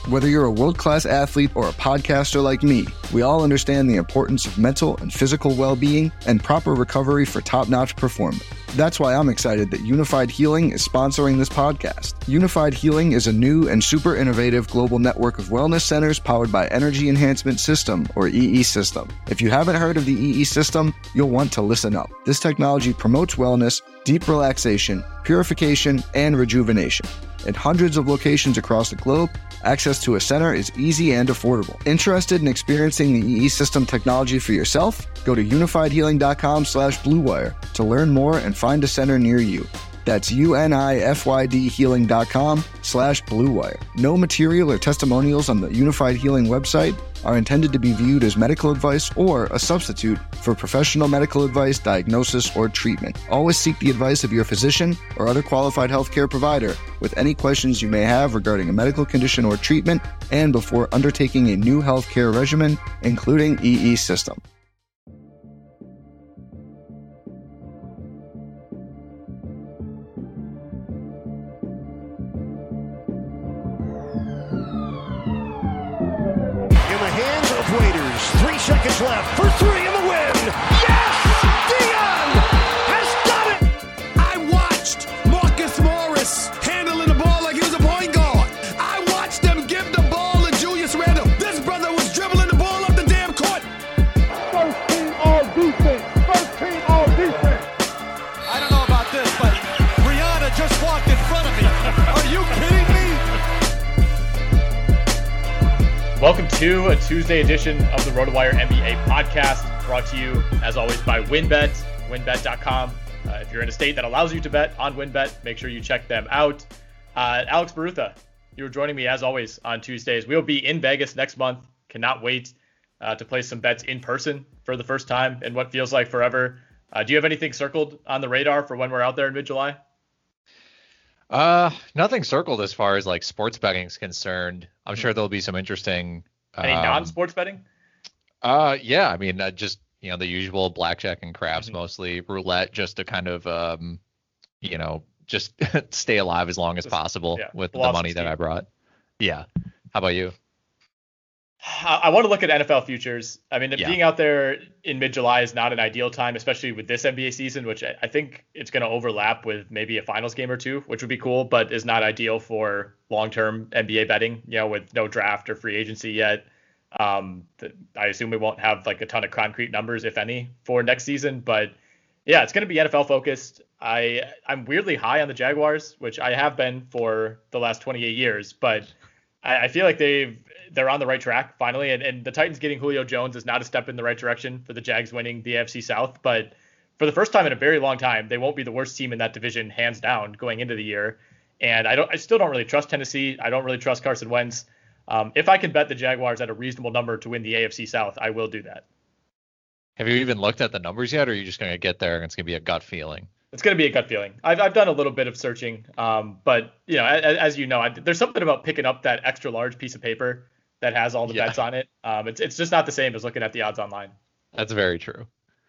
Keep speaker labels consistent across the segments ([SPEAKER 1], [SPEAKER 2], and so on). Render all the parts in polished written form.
[SPEAKER 1] Whether you're a world-class athlete or a podcaster like me, we all understand the importance of mental and physical well-being and proper recovery for top-notch performance. That's why I'm excited that Unified Healing is sponsoring this podcast. Unified Healing is a new and super innovative global network of wellness centers powered by Energy Enhancement System, or EE System. If you haven't heard of the EE System, you'll want to listen up. This technology promotes wellness, deep relaxation, purification, and rejuvenation. In hundreds of locations across the globe, access to a center is easy and affordable. Interested in experiencing the EE System technology for yourself? Go to unifiedhealing.com/bluewire to learn more and find a center near you. That's unifydhealing.com/bluewire. No material or testimonials on the Unified Healing website are intended to be viewed as medical advice or a substitute for professional medical advice, diagnosis, or treatment. Always seek the advice of your physician or other qualified healthcare provider with any questions you may have regarding a medical condition or treatment and before undertaking a new healthcare regimen, including EE System.
[SPEAKER 2] Waiters, 3 seconds left for 3 in the win. Yes! Dion has done it! I watched Marcus Morris handling the ball like he was a point guard. I watched them give the ball to Julius Randle. This brother was dribbling the ball up the damn court.
[SPEAKER 3] First team all defense. First team all defense.
[SPEAKER 4] I don't know about this, but Rihanna just walked in front of me. Are you kidding me?
[SPEAKER 5] Welcome to a Tuesday edition of the RotoWire NBA podcast, brought to you, as always, by WynnBET, wynnbet.com. If you're in a state that allows you to bet on WynnBET, make sure you check them out. Alex Barutha, you were joining me, as always, on Tuesdays. We'll be in Vegas next month. Cannot wait to place some bets in person for the first time in what feels like forever. Do you have anything circled on the radar for when we're out there in mid-July?
[SPEAKER 6] Nothing circled as far as like sports betting is concerned. I'm sure there'll be some interesting.
[SPEAKER 5] Any non-sports betting?
[SPEAKER 6] Yeah. I mean, just, the usual blackjack and craps, mostly roulette, just to kind of, just stay alive as long as possible with the money that I brought. Yeah. How about you?
[SPEAKER 5] I want to look at NFL futures. I mean, being out there in mid-July is not an ideal time, especially with this NBA season, which I think it's going to overlap with maybe a finals game or two, which would be cool, but is not ideal for long-term NBA betting, with no draft or free agency yet. I assume we won't have like a ton of concrete numbers, if any, for next season. But yeah, it's going to be NFL focused. I'm weirdly high on the Jaguars, which I have been for the last 28 years, but I feel like they're on the right track finally, and the Titans getting Julio Jones is not a step in the right direction for the Jags winning the AFC South, but for the first time in a very long time, they won't be the worst team in that division, hands down, going into the year. And I still don't really trust Tennessee. I don't really trust Carson Wentz. If I can bet the Jaguars at a reasonable number to win the AFC South, I will do that.
[SPEAKER 6] Have you even looked at the numbers yet, or are you just going to get there and it's going to be a gut feeling?
[SPEAKER 5] It's going to be a gut feeling. I've done a little bit of searching, but as you know, there's something about picking up that extra large piece of paper that has all the bets on it. It's just not the same as looking at the odds online.
[SPEAKER 6] That's very true.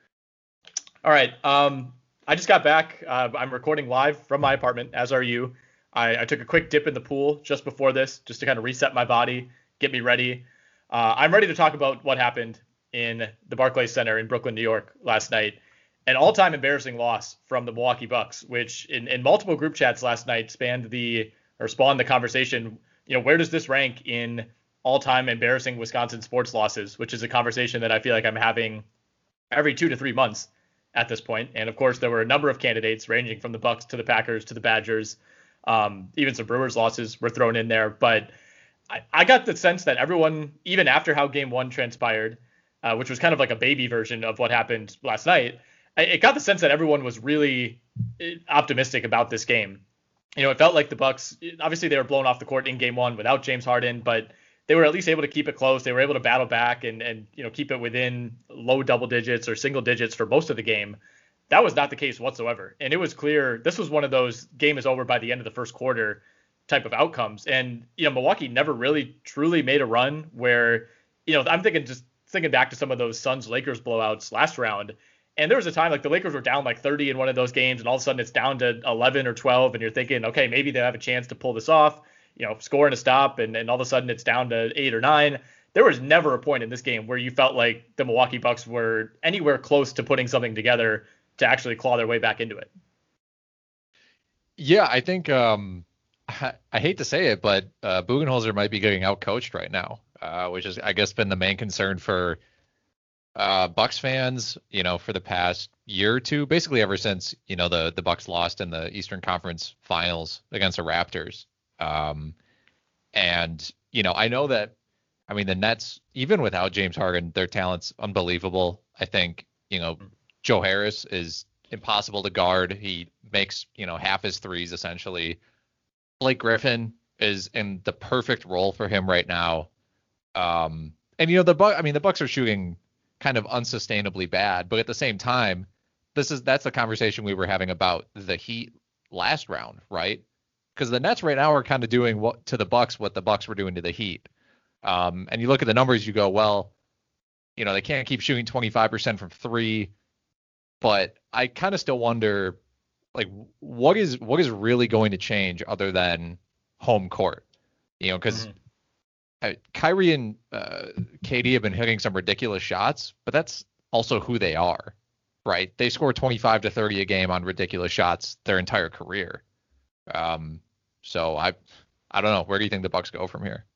[SPEAKER 5] All right. I just got back. I'm recording live from my apartment, as are you. I took a quick dip in the pool just before this, just to kind of reset my body, get me ready. I'm ready to talk about what happened in the Barclays Center in Brooklyn, New York last night. An all-time embarrassing loss from the Milwaukee Bucks, which in multiple group chats last night spawned the conversation. Where does this rank in all-time embarrassing Wisconsin sports losses, which is a conversation that I feel like I'm having every 2 to 3 months at this point. And of course, there were a number of candidates ranging from the Bucks to the Packers to the Badgers. Even some Brewers losses were thrown in there. But I got the sense that everyone, even after how game one transpired, which was kind of like a baby version of what happened last night, it got the sense that everyone was really optimistic about this game. It felt like the Bucks, obviously they were blown off the court in game one without James Harden, but they were at least able to keep it close. They were able to battle back and keep it within low double digits or single digits for most of the game. That was not the case whatsoever. And it was clear this was one of those game is over by the end of the first quarter type of outcomes. And, Milwaukee never really truly made a run where, I'm thinking back to some of those Suns-Lakers blowouts last round. And there was a time like the Lakers were down like 30 in one of those games, and all of a sudden it's down to 11 or 12, and you're thinking, okay, maybe they have a chance to pull this off. score and a stop, and all of a sudden it's down to 8 or 9. There was never a point in this game where you felt like the Milwaukee Bucks were anywhere close to putting something together to actually claw their way back into it.
[SPEAKER 6] Yeah, I think I hate to say it, but Budenholzer might be getting outcoached right now, which is, I guess, been the main concern for Bucks fans, for the past year or two, basically ever since, the Bucks lost in the Eastern Conference Finals against the Raptors. And, I know that, the Nets, even without James Harden, their talent's unbelievable. I think, Joe Harris is impossible to guard. He makes, half his threes essentially. Blake Griffin is in the perfect role for him right now. And the Bucks are shooting kind of unsustainably bad, but at the same time, that's the conversation we were having about the Heat last round, right? Because the Nets right now are kind of doing what the Bucks were doing to the Heat. And you look at the numbers, you go, well, they can't keep shooting 25% from 3, but I kind of still wonder, like, what is really going to change other than home court? Because Kyrie and KD have been hitting some ridiculous shots, but that's also who they are, right? They score 25 to 30 a game on ridiculous shots their entire career. So I don't know. Where do you think the Bucks go from here?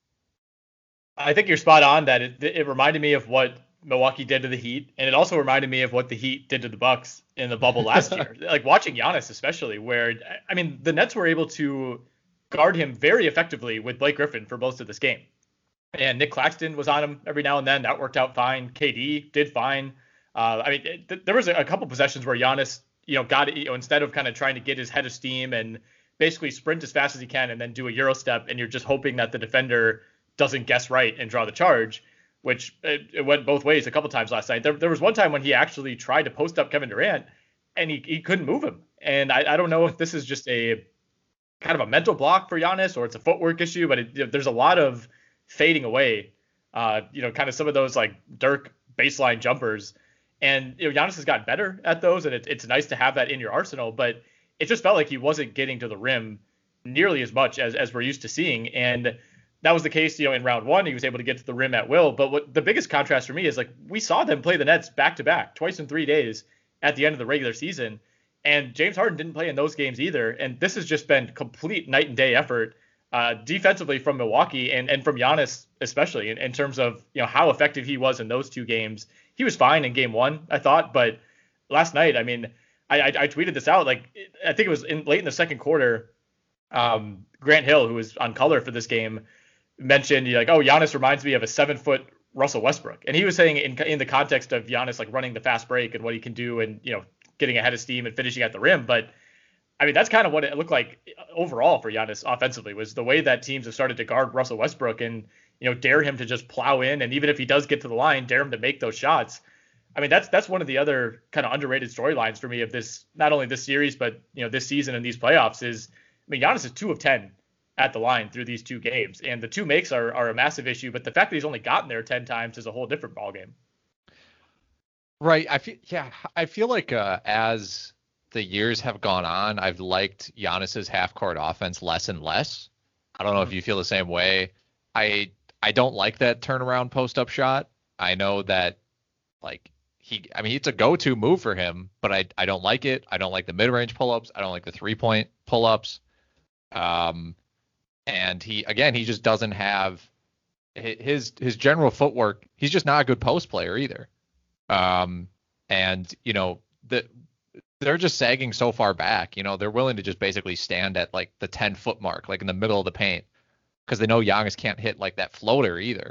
[SPEAKER 5] I think you're spot on that it reminded me of what Milwaukee did to the Heat, and it also reminded me of what the Heat did to the Bucks in the bubble last year. Like watching Giannis especially, where the Nets were able to guard him very effectively with Blake Griffin for most of this game. And Nick Claxton was on him every now and then. That worked out fine. KD did fine. There was a couple possessions where Giannis, got it, instead of kind of trying to get his head of steam and basically sprint as fast as he can and then do a Euro step, and you're just hoping that the defender doesn't guess right and draw the charge, which it went both ways a couple times last night. There was one time when he actually tried to post up Kevin Durant and he couldn't move him. And I don't know if this is just a kind of a mental block for Giannis or it's a footwork issue, but there's a lot of fading away, kind of some of those like Dirk baseline jumpers. And Giannis has gotten better at those, and it's nice to have that in your arsenal, but it just felt like he wasn't getting to the rim nearly as much as we're used to seeing. And that was the case, in round one, he was able to get to the rim at will. But what the biggest contrast for me is, like, we saw them play the Nets back to back twice in 3 days at the end of the regular season. And James Harden didn't play in those games either. And this has just been complete night and day effort defensively from Milwaukee and from Giannis, especially in terms of, how effective he was in those 2 games. He was fine in game 1, I thought. But last night, I tweeted this out. Like, I think it was late in the second quarter. Grant Hill, who was on color for this game, mentioned, Giannis reminds me of a 7-foot Russell Westbrook. And he was saying in the context of Giannis, like, running the fast break and what he can do and, getting ahead of steam and finishing at the rim. But that's kind of what it looked like overall for Giannis offensively, was the way that teams have started to guard Russell Westbrook and, dare him to just plow in. And even if he does get to the line, dare him to make those shots. That's one of the other kind of underrated storylines for me of this, not only this series, but, this season and these playoffs is, Giannis is 2 of 10 at the line through these 2 games. And the 2 makes are a massive issue, but the fact that he's only gotten there 10 times is a whole different ballgame.
[SPEAKER 6] Right. I feel like as the years have gone on, I've liked Giannis's half-court offense less and less. I don't know if you feel the same way. I don't like that turnaround post-up shot. I know that, like, it's a go-to move for him, but I don't like it. I don't like the mid-range pull-ups. I don't like the 3-point pull-ups. And he just doesn't have his general footwork. He's just not a good post player either. They're just sagging so far back. They're willing to just basically stand at like the 10-foot mark, like in the middle of the paint, because they know Giannis can't hit like that floater either.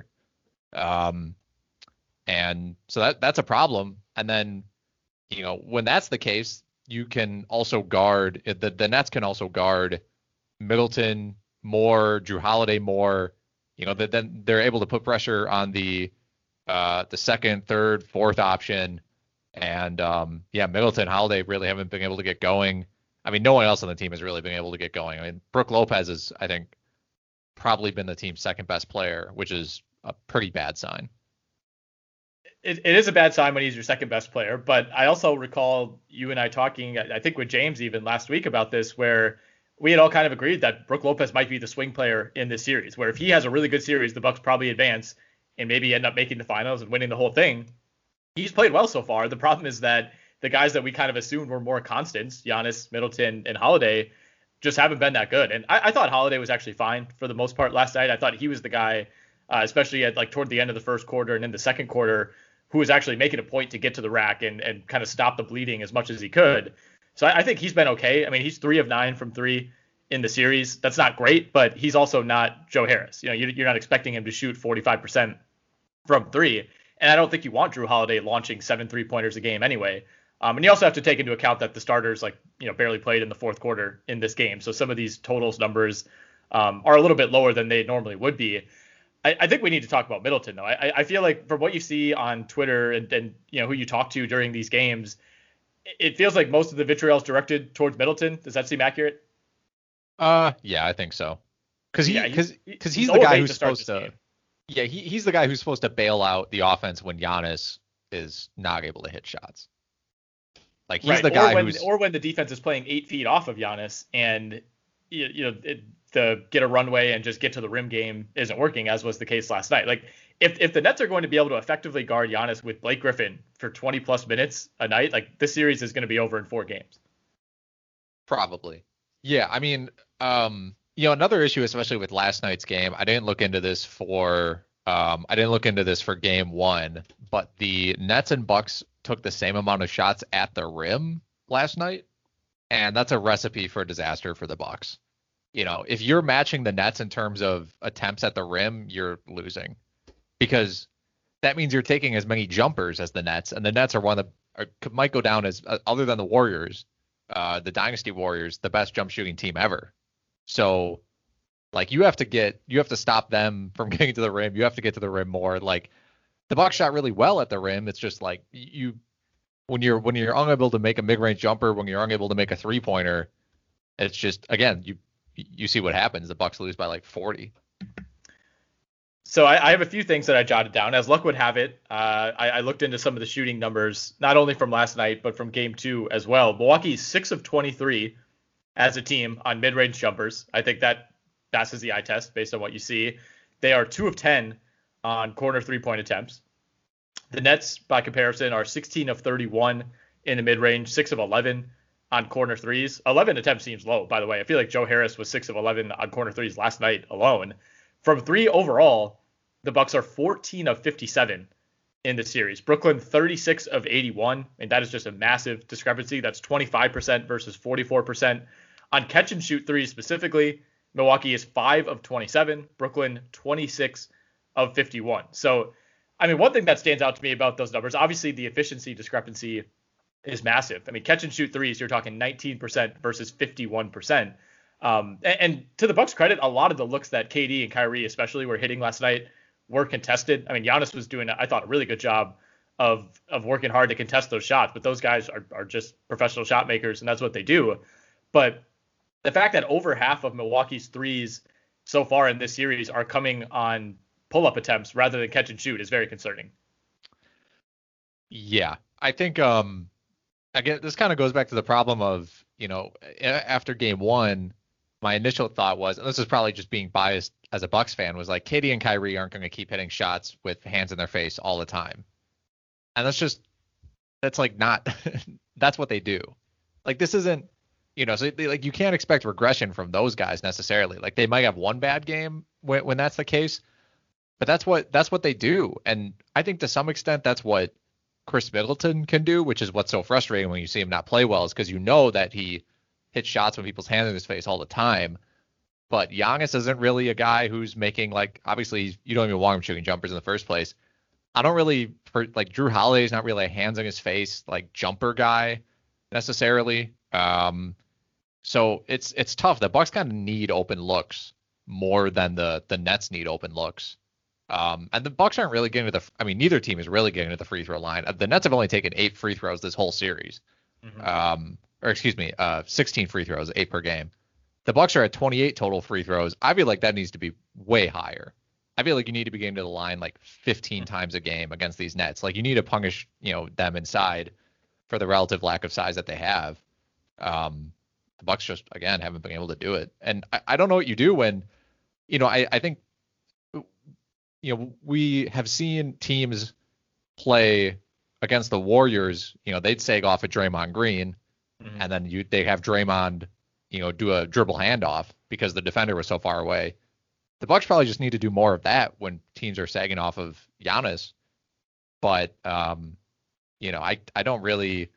[SPEAKER 6] And so that's a problem. And then, when that's the case, you can also guard the Nets can also guard Middleton more, Jrue Holiday more. Then they're able to put pressure on the second, third, fourth option. And Middleton, Holiday really haven't been able to get going. No one else on the team has really been able to get going. Brook Lopez has, I think, probably been the team's second best player, which is a pretty bad sign.
[SPEAKER 5] It is a bad sign when he's your second best player, but I also recall you and I talking, I think with James even last week about this, where we had all kind of agreed that Brook Lopez might be the swing player in this series, where if he has a really good series, the Bucks probably advance and maybe end up making the finals and winning the whole thing. He's played well so far. The problem is that the guys that we kind of assumed were more constants, Giannis, Middleton, and Holiday, just haven't been that good. And I thought Holiday was actually fine for the most part last night. I thought he was the guy, especially at like toward the end of the first quarter and in the second quarter, who was actually making a point to get to the rack and kind of stop the bleeding as much as he could. So I think he's been okay. I mean, he's 3 of 9 from 3 in the series. That's not great, but he's also not Joe Harris. You know, you're not expecting him to shoot 45% from 3. And I don't think you want Jrue Holiday launching 7 3-pointers a game anyway. And you also have to take into account that the starters barely played in the fourth quarter in this game. So some of these totals numbers are a little bit lower than they normally would be. I think we need to talk about Middleton, though. I feel like from what you see on Twitter and who you talk to during these games, it feels like most of the vitriol is directed towards Middleton. Does that seem accurate?
[SPEAKER 6] Yeah, I think so. Because he's the guy who's supposed to. Yeah, he's the guy who's supposed to bail out the offense when Giannis is not able to hit shots. Like he's the guy
[SPEAKER 5] or when the defense is playing 8 feet off of Giannis and the get a runway and just get to the rim game isn't working, as was the case last night. Like if the Nets are going to be able to effectively guard Giannis with Blake Griffin for 20 plus minutes a night, like this series is going to be over in 4 games.
[SPEAKER 6] Probably. Yeah. I mean, another issue, especially with last night's game, I didn't look into this for game 1, but the Nets and Bucks took the same amount of shots at the rim last night. And that's a recipe for disaster for the Bucks. If you're matching the Nets in terms of attempts at the rim, you're losing, because that means you're taking as many jumpers as the Nets, and the Nets are might go down as, other than the Warriors, the Dynasty Warriors, the best jump shooting team ever. So like you have to stop them from getting to the rim. You have to get to the rim more. Like the Bucks shot really well at the rim. It's just like when you're unable to make a mid-range jumper, when you're unable to make a 3-pointer, it's just, again, you see what happens. The Bucks lose by like 40.
[SPEAKER 5] So I have a few things that I jotted down. As luck would have it, I looked into some of the shooting numbers, not only from last night, but from game 2 as well. Milwaukee's 6 of 23 as a team on mid-range jumpers. I think that passes the eye test based on what you see. They are 2 of 10 on corner 3-point attempts. The Nets, by comparison, are 16 of 31 in the mid-range, 6 of 11 on corner threes. 11 attempts seems low, by the way. I feel like Joe Harris was 6 of 11 on corner threes last night alone. From 3 overall, the Bucks are 14 of 57 in the series. Brooklyn, 36 of 81, and that is just a massive discrepancy. That's 25% versus 44%. On catch and shoot threes specifically, Milwaukee is 5 of 27, Brooklyn 26 of 51. So, I mean, one thing that stands out to me about those numbers, obviously the efficiency discrepancy is massive. I mean, catch and shoot threes, you're talking 19% versus 51%. And to the Bucks' credit, a lot of the looks that KD and Kyrie especially were hitting last night were contested. I mean, Giannis was doing, I thought, a really good job of working hard to contest those shots, but those guys are just professional shot makers, and that's what they do. But the fact that over half of Milwaukee's threes so far in this series are coming on pull-up attempts rather than catch and shoot is very concerning.
[SPEAKER 6] Yeah, I think again, this kind of goes back to the problem of, after game 1, my initial thought was, and this is probably just being biased as a Bucks fan, was like KD and Kyrie aren't going to keep hitting shots with hands in their face all the time. And that's like not, that's what they do. Like this isn't, so you can't expect regression from those guys necessarily. Like they might have one bad game when that's the case, but that's what they do. And I think to some extent that's what Chris Middleton can do, which is what's so frustrating when you see him not play well, is because that he hits shots with people's hands in his face all the time. But Giannis isn't really a guy who's making, like, obviously you don't even want him shooting jumpers in the first place. I don't really, Jrue Holiday is not really a hands in his face, like, jumper guy necessarily. So it's tough. The Bucks kind of need open looks more than the Nets need open looks. And the Bucks aren't really getting neither team is really getting to the free throw line. The Nets have only taken 8 free throws this whole series. 16 free throws, 8 per game. The Bucks are at 28 total free throws. I feel like that needs to be way higher. I feel like you need to be getting to the line like 15 times a game against these Nets. Like you need to punish, them inside for the relative lack of size that they have. the Bucks just, again, haven't been able to do it. And I don't know what you do when, I think, we have seen teams play against the Warriors, they'd sag off at Draymond Green, and then they have Draymond, do a dribble handoff because the defender was so far away. The Bucks probably just need to do more of that when teams are sagging off of Giannis. But, I don't really,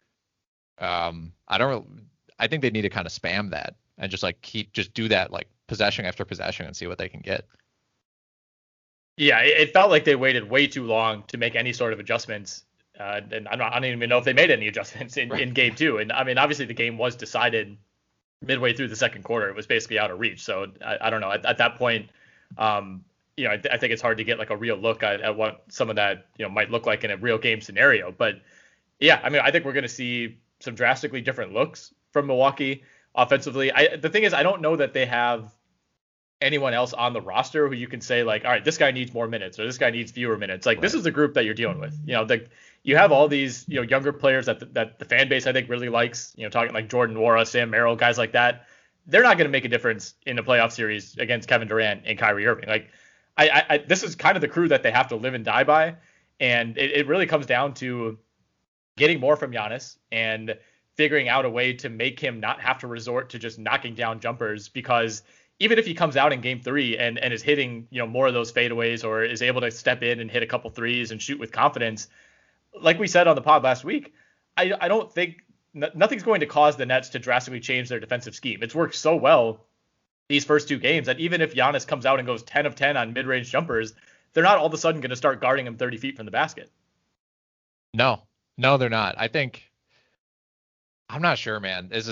[SPEAKER 6] I think they need to kind of spam that and just just do that like possession after possession and see what they can get.
[SPEAKER 5] Yeah, it felt like they waited way too long to make any sort of adjustments. And I don't even know if they made any adjustments in game 2. And I mean, obviously the game was decided midway through the second quarter. It was basically out of reach. So I don't know. At that point, I think it's hard to get like a real look at what some of that, might look like in a real game scenario. But yeah, I mean, I think we're going to see some drastically different looks from Milwaukee offensively. The thing is, I don't know that they have anyone else on the roster who you can say like, all right, this guy needs more minutes or this guy needs fewer minutes. Like, This is the group that you're dealing with. You have all these, younger players that the fan base, I think, really likes, talking like Jordan Nwora, Sam Merrill, guys like that. They're not going to make a difference in the playoff series against Kevin Durant and Kyrie Irving. Like, this is kind of the crew that they have to live and die by. And it really comes down to getting more from Giannis and figuring out a way to make him not have to resort to just knocking down jumpers, because even if he comes out in game 3 and is hitting, more of those fadeaways or is able to step in and hit a couple threes and shoot with confidence, like we said on the pod last week, I don't think nothing's going to cause the Nets to drastically change their defensive scheme. It's worked so well these first 2 games that even if Giannis comes out and goes 10 of 10 on mid-range jumpers, they're not all of a sudden going to start guarding him 30 feet from the basket. No,
[SPEAKER 6] they're not. I'm not sure, man. This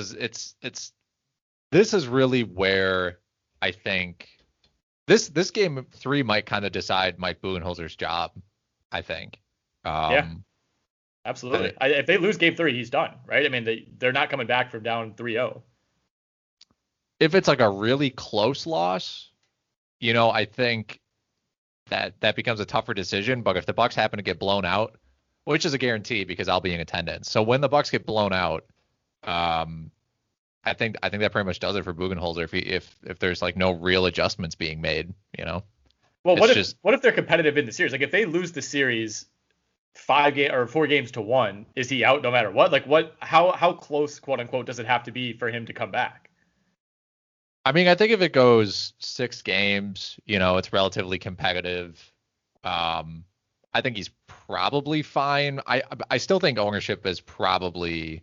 [SPEAKER 6] is really where I think this game 3 might kind of decide Mike Budenholzer's job, I think.
[SPEAKER 5] Yeah, absolutely. If they lose game 3, he's done, right? I mean, they're not coming back from down 3-0.
[SPEAKER 6] If it's like a really close loss, I think that becomes a tougher decision. But if the Bucks happen to get blown out, which is a guarantee because I'll be in attendance. So when the Bucks get blown out, I think that pretty much does it for Budenholzer if there's like no real adjustments being made, Well,
[SPEAKER 5] what if they're competitive in the series? Like if they lose the series 4 games to 1, is he out no matter what? Like how close, quote unquote, does it have to be for him to come back?
[SPEAKER 6] I mean, I think if it goes 6 games, it's relatively competitive. I think he's probably fine. I still think ownership is probably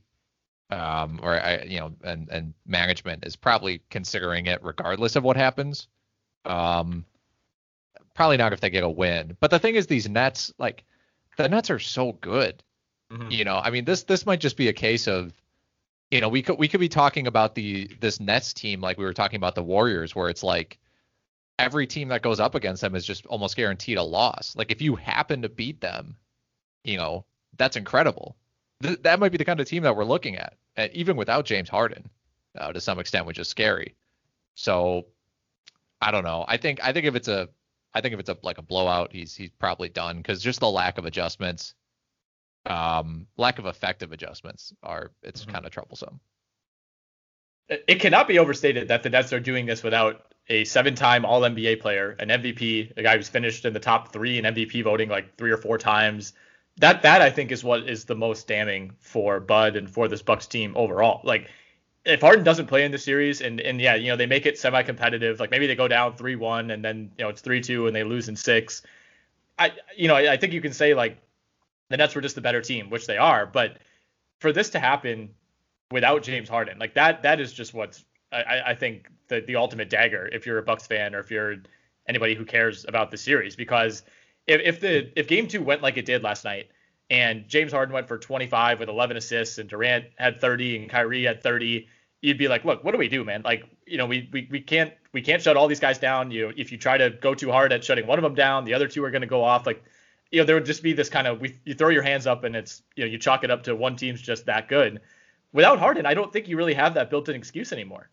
[SPEAKER 6] and management is probably considering it regardless of what happens. Probably not if they get a win. But the thing is, these Nets, like the Nets are so good. Mm-hmm. I mean, this might just be a case of, we could be talking about this Nets team like we were talking about the Warriors, where it's like every team that goes up against them is just almost guaranteed a loss. Like if you happen to beat them, that's incredible. That might be the kind of team that we're looking at, even without James Harden, to some extent, which is scary. So I don't know. I think if it's like a blowout, he's probably done, because just the lack of adjustments, lack of effective adjustments it's kind of troublesome.
[SPEAKER 5] It cannot be overstated that the Nets are doing this without a 7-time All-NBA player, an MVP, a guy who's finished in the top 3 in MVP voting like 3 or 4 times. That I think is what is the most damning for Bud and for this Bucks team overall. Like if Harden doesn't play in the series and yeah, they make it semi-competitive, like maybe they go down 3-1 and then, it's 3-2 and they lose in 6. I think you can say like the Nets were just the better team, which they are, but for this to happen without James Harden, like that is just what's, I think the ultimate dagger if you're a Bucks fan or if you're anybody who cares about the series, because if game 2 went like it did last night and James Harden went for 25 with 11 assists and Durant had 30 and Kyrie had 30, you'd be like, look, what do we do, man? Like, we can't shut all these guys down. If you try to go too hard at shutting one of them down, the other 2 are going to go off. Like, there would just be this kind of, you throw your hands up and it's, you chalk it up to one team's just that good. Without Harden, I don't think you really have that built-in excuse anymore.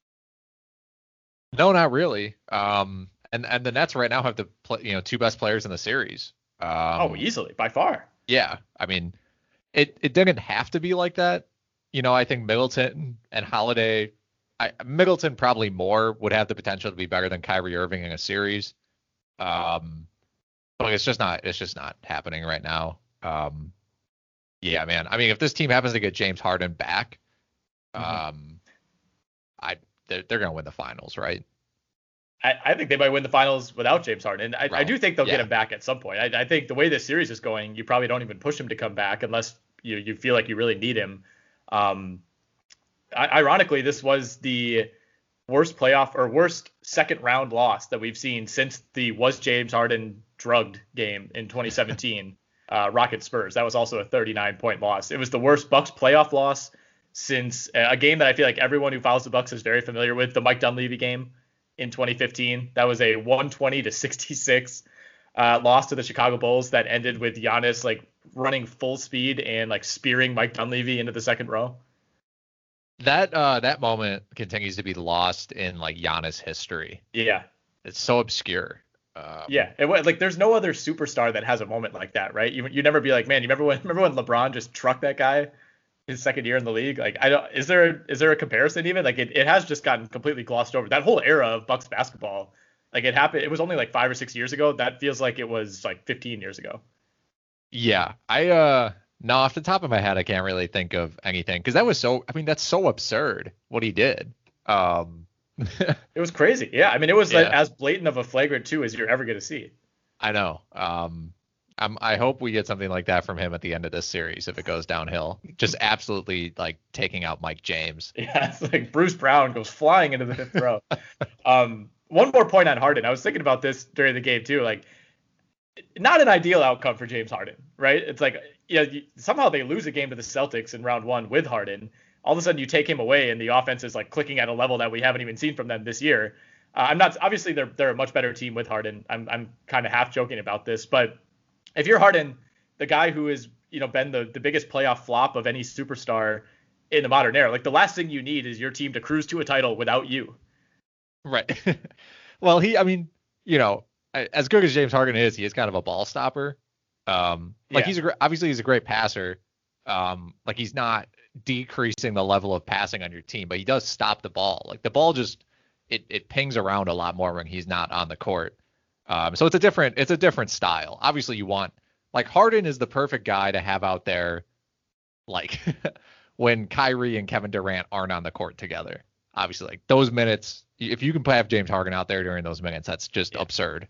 [SPEAKER 6] No, not really. And the Nets right now have the 2 best players in the series.
[SPEAKER 5] Easily, by far.
[SPEAKER 6] Yeah, I mean, it didn't have to be like that. I think Middleton and Holiday Middleton probably would have the potential to be better than Kyrie Irving in a series. But it's just not happening right now. Yeah, man. I mean, if this team happens to get James Harden back, they're going to win the finals, right?
[SPEAKER 5] I think they might win the finals without James Harden. I do think they'll get him back at some point. I think the way this series is going, you probably don't even push him to come back unless you feel like you really need him. Ironically, this was the worst second round loss that we've seen since the was James Harden drugged game in 2017, Rockets Spurs. That was also a 39-point loss. It was the worst Bucks playoff loss since a game that I feel like everyone who follows the Bucks is very familiar with, the Mike Dunleavy game in 2015. That was a 120-66 loss to the Chicago Bulls that ended with Giannis like running full speed and like spearing Mike Dunleavy into the second row.
[SPEAKER 6] That moment continues to be lost in like Giannis history.
[SPEAKER 5] Yeah,
[SPEAKER 6] it's so obscure.
[SPEAKER 5] There's no other superstar that has a moment like that, right? You never be like, man, you remember when LeBron just trucked that guy his second year in the league? Like, is there a comparison even? Like it has just gotten completely glossed over. That whole era of Bucks basketball, like it happened. It was only like 5 or 6 years ago. That feels like it was like 15 years ago.
[SPEAKER 6] Yeah, no, off the top of my head, I can't really think of anything because that's so absurd what he did.
[SPEAKER 5] It was crazy. Yeah. I mean, it was like as blatant of a flagrant 2 as you're ever going to see.
[SPEAKER 6] I know. I hope we get something like that from him at the end of this series if it goes downhill. Just absolutely like taking out Mike James.
[SPEAKER 5] Yeah. It's like Bruce Brown goes flying into the 5th row. One more point on Harden. I was thinking about this during the game too. Like, not an ideal outcome for James Harden, right? It's like, somehow they lose a game to the Celtics in round 1 with Harden. All of a sudden you take him away and the offense is like clicking at a level that we haven't even seen from them this year. Obviously they're a much better team with Harden. I'm kind of half joking about this, but if you're Harden, the guy who has, been the biggest playoff flop of any superstar in the modern era, like the last thing you need is your team to cruise to a title without you.
[SPEAKER 6] Right. Well, as good as James Harden is, he is kind of a ball stopper. He's a great passer. Like he's not decreasing the level of passing on your team, but he does stop the ball. Like the ball just it pings around a lot more when he's not on the court. So it's a different style. Obviously you want, like, Harden is the perfect guy to have out there, like when Kyrie and Kevin Durant aren't on the court together. Obviously, like those minutes, if you can have James Harden out there during those minutes, that's just absurd.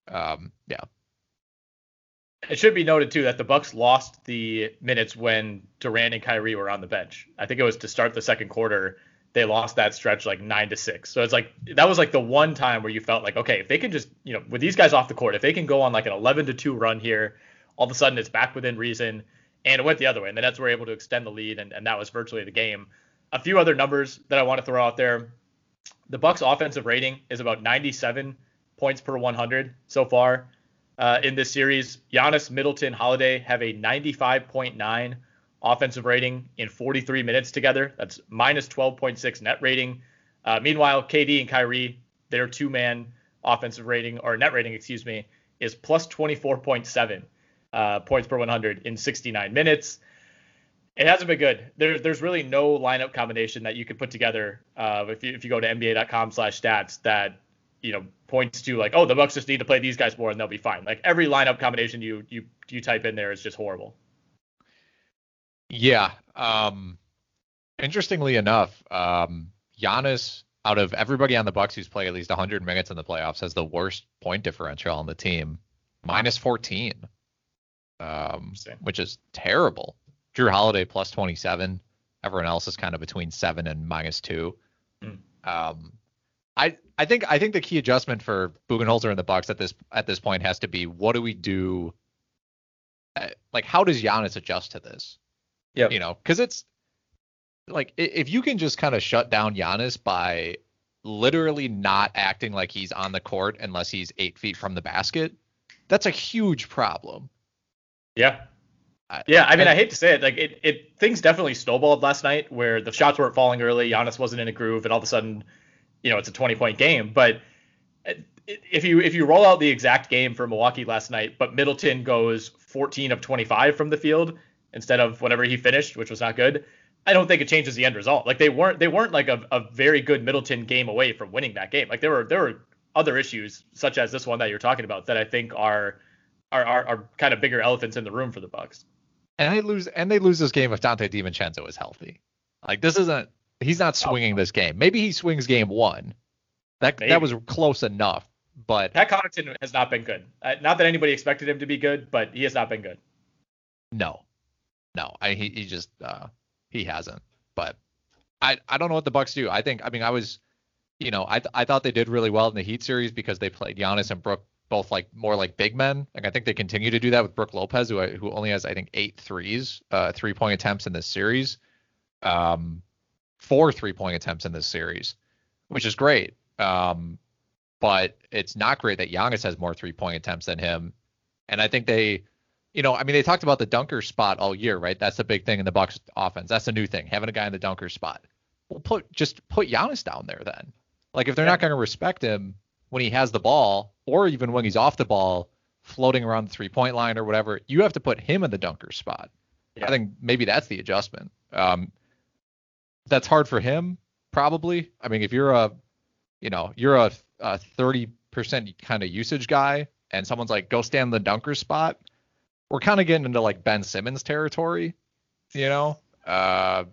[SPEAKER 5] It should be noted too that the Bucks lost the minutes when Durant and Kyrie were on the bench. I think it was to start the second quarter. They lost that stretch like 9-6. So it's like that was like the one time where you felt like, okay, if they can just, with these guys off the court, if they can go on like an 11-2 run here, all of a sudden it's back within reason. And it went the other way. And the Nets were able to extend the lead, and that was virtually the game. A few other numbers that I want to throw out there. The Bucks offensive rating is about 97 points per 100 so far in this series. Giannis, Middleton, Holiday have a 95.9 offensive rating in 43 minutes together. That's minus 12.6 net rating. Meanwhile, KD and Kyrie, their 2-man offensive rating, or net rating, is plus 24.7 points per 100 in 69 minutes. It hasn't been good. There's really no lineup combination that you could put together if you go to NBA.com/stats that points to like, oh, the Bucks just need to play these guys more and they'll be fine. Like every lineup combination you type in there is just horrible.
[SPEAKER 6] Yeah. Interestingly enough, Giannis, out of everybody on the Bucks who's played at least 100 minutes in the playoffs, has the worst point differential on the team, minus 14, which is terrible. Drew Holiday plus 27. Everyone else is kind of between 7 and minus 2. I think the key adjustment for Budenholzer and the Bucks at this point has to be, what do we do? Like, how does Giannis adjust to this?
[SPEAKER 5] Yeah,
[SPEAKER 6] because it's like if you can just kind of shut down Giannis by literally not acting like he's on the court unless he's 8 feet from the basket, that's a huge problem.
[SPEAKER 5] Yeah. I mean, I hate to say it, like things definitely snowballed last night where the shots weren't falling early, Giannis wasn't in a groove, and all of a sudden, it's a 20-point game. But if you roll out the exact game for Milwaukee last night, but Middleton goes 14 of 25 from the field instead of whatever he finished, which was not good, I don't think it changes the end result. Like they weren't like a very good Middleton game away from winning that game. Like there were other issues such as this one that you're talking about that I think are kind of bigger elephants in the room for the Bucks.
[SPEAKER 6] And they lose this game if Dante DiVincenzo is healthy. Like he's not swinging this game. Maybe he swings game 1. That was close enough. But
[SPEAKER 5] Pat Connaughton has not been good. Not that anybody expected him to be good, but he has not been good.
[SPEAKER 6] No. He just he hasn't. But I don't know what the Bucks do. I thought they did really well in the Heat series because they played Giannis and Brook both like more like big men. Like I think they continue to do that with Brook Lopez, who only has I think 8 threes, 3-point attempts in this series, 4 3-point attempts in this series, which is great. But it's not great that Giannis has more 3-point attempts than him. And I think they talked about the dunker spot all year, right? That's the big thing in the Bucks offense. That's a new thing, having a guy in the dunker spot. Well, put Giannis down there then. Like if they're not going to respect him when he has the ball, or even when he's off the ball, floating around the 3-point line or whatever, you have to put him in the dunker spot. Yeah. I think maybe that's the adjustment. That's hard for him, probably. I mean, if you're a 30% kind of usage guy and someone's like, go stand in the dunker spot, we're kind of getting into like Ben Simmons territory, but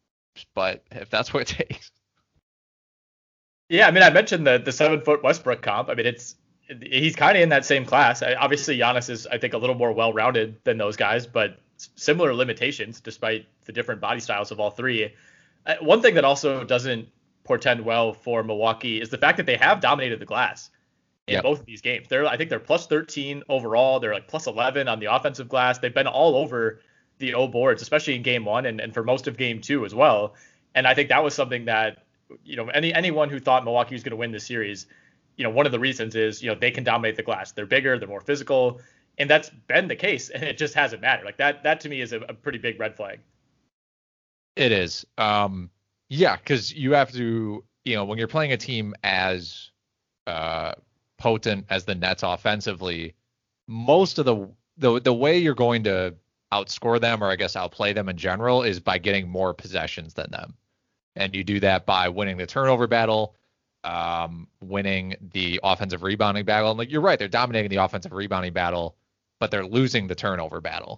[SPEAKER 6] if that's what it takes.
[SPEAKER 5] Yeah, I mean, I mentioned the 7-foot Westbrook comp. I mean, he's kind of in that same class. Obviously, Giannis is, I think, a little more well-rounded than those guys, but similar limitations despite the different body styles of all three. One thing that also doesn't portend well for Milwaukee is the fact that they have dominated the glass in both of these games. I think they're plus 13 overall. They're like plus 11 on the offensive glass. They've been all over the O boards, especially in game 1 and for most of game 2 as well. And I think that was something that, anyone who thought Milwaukee was going to win this series, one of the reasons is, they can dominate the glass. They're bigger, they're more physical, and that's been the case, and it just hasn't mattered. Like that to me is a pretty big red flag.
[SPEAKER 6] It is. Yeah, because you have to, when you're playing a team as potent as the Nets offensively, most of the way you're going to outscore them, or I guess outplay them in general, is by getting more possessions than them. And you do that by winning the turnover battle, winning the offensive rebounding battle. And like you're right, they're dominating the offensive rebounding battle, but they're losing the turnover battle.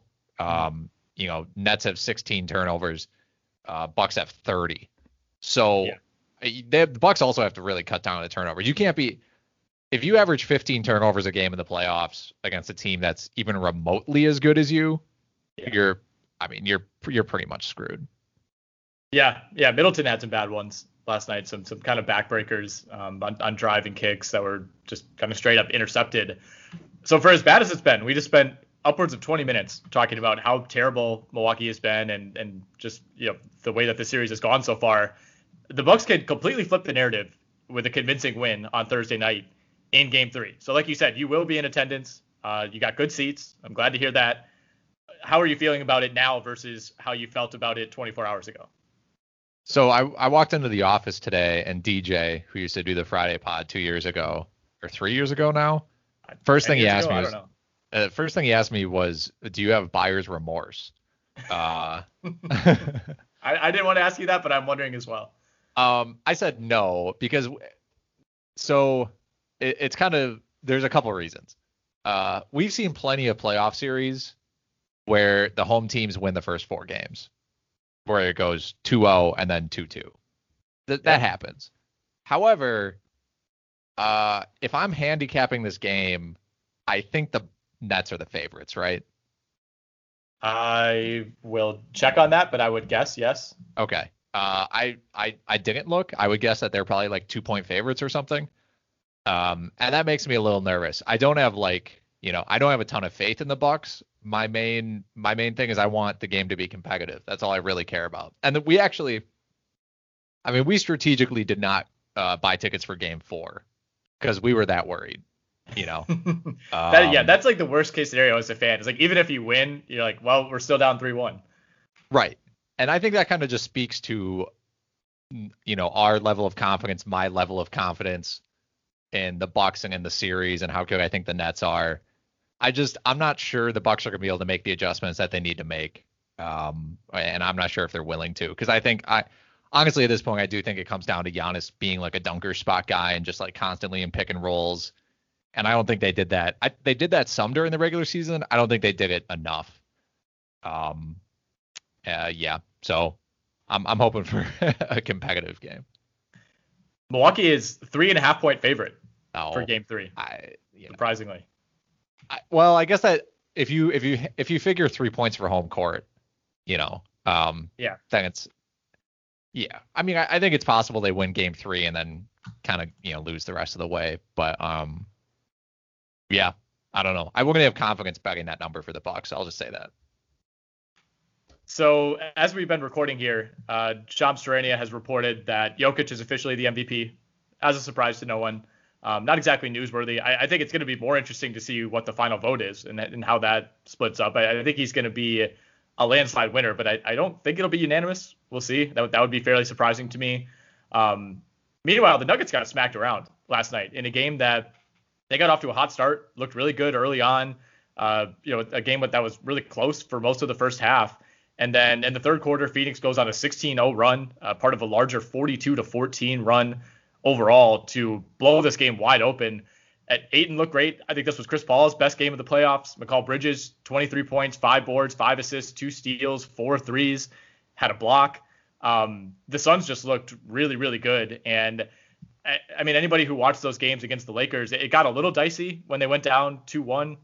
[SPEAKER 6] Nets have 16 turnovers, Bucks have 30. So the Bucks also have to really cut down on the turnovers. You can't be, if you average 15 turnovers a game in the playoffs against a team that's even remotely as good as you, you're pretty much screwed.
[SPEAKER 5] Yeah. Middleton had some bad ones last night, some kind of backbreakers on driving kicks that were just kind of straight up intercepted. So for as bad as it's been, we just spent upwards of 20 minutes talking about how terrible Milwaukee has been and just the way that the series has gone so far. The Bucks could completely flip the narrative with a convincing win on Thursday night in Game 3. So like you said, you will be in attendance. You got good seats. I'm glad to hear that. How are you feeling about it now versus how you felt about it 24 hours ago?
[SPEAKER 6] So I walked into the office today, and DJ, who used to do the Friday pod 2 years ago or 3 years ago now, first thing he asked me was, do you have buyer's remorse?
[SPEAKER 5] I didn't want to ask you that, but I'm wondering as well.
[SPEAKER 6] I said no, because it's kind of, there's a couple of reasons. We've seen plenty of playoff series where the home teams win the first 4 games, where it goes 2-0 and then 2-2. That happens. However, if I'm handicapping this game, I think the Nets are the favorites, right?
[SPEAKER 5] I will check on that, but I would guess yes.
[SPEAKER 6] Okay. I didn't look. I would guess that they're probably like 2-point favorites or something. And that makes me a little nervous. I don't have a ton of faith in the Bucks. My main thing is I want the game to be competitive. That's all I really care about. And we strategically did not buy tickets for Game 4 because we were that worried.
[SPEAKER 5] That's like the worst case scenario as a fan. It's like, even if you win, you're like, well, we're still down 3-1.
[SPEAKER 6] Right. And I think that kind of just speaks to, our level of confidence, my level of confidence in the Bucks and in the series and how good I think the Nets are. I'm not sure the Bucks are going to be able to make the adjustments that they need to make And I'm not sure if they're willing to, because honestly, at this point, I do think it comes down to Giannis being like a dunker spot guy and just like constantly in pick and rolls. And I don't think they did that. They did that some during the regular season. I don't think they did it enough. Yeah. So I'm hoping for a competitive game.
[SPEAKER 5] Milwaukee is 3.5 point favorite for Game 3. Surprisingly.
[SPEAKER 6] I guess that if you figure 3 points for home court, then it's. Yeah, I mean, I think it's possible they win Game 3 and then kind of lose the rest of the way. But yeah, I don't know. I wouldn't have confidence betting that number for the Bucks. I'll just say that.
[SPEAKER 5] So as we've been recording here, Shams Charania has reported that Jokic is officially the MVP, as a surprise to no one. Not exactly newsworthy. I think it's going to be more interesting to see what the final vote is and how that splits up. I think he's going to be a landslide winner, but I don't think it'll be unanimous. We'll see. That would be fairly surprising to me. Meanwhile, the Nuggets got smacked around last night in a game that they got off to a hot start, looked really good early on. A game that was really close for most of the first half. And then in the third quarter, Phoenix goes on a 16-0 run, part of a larger 42-14 run overall to blow this game wide open. Ayton looked great. I think this was Chris Paul's best game of the playoffs. Mikal Bridges, 23 points, 5 boards, 5 assists, 2 steals, 4 threes, had a block. The Suns just looked really, really good. And I mean, anybody who watched those games against the Lakers, it got a little dicey when they went down 2-1.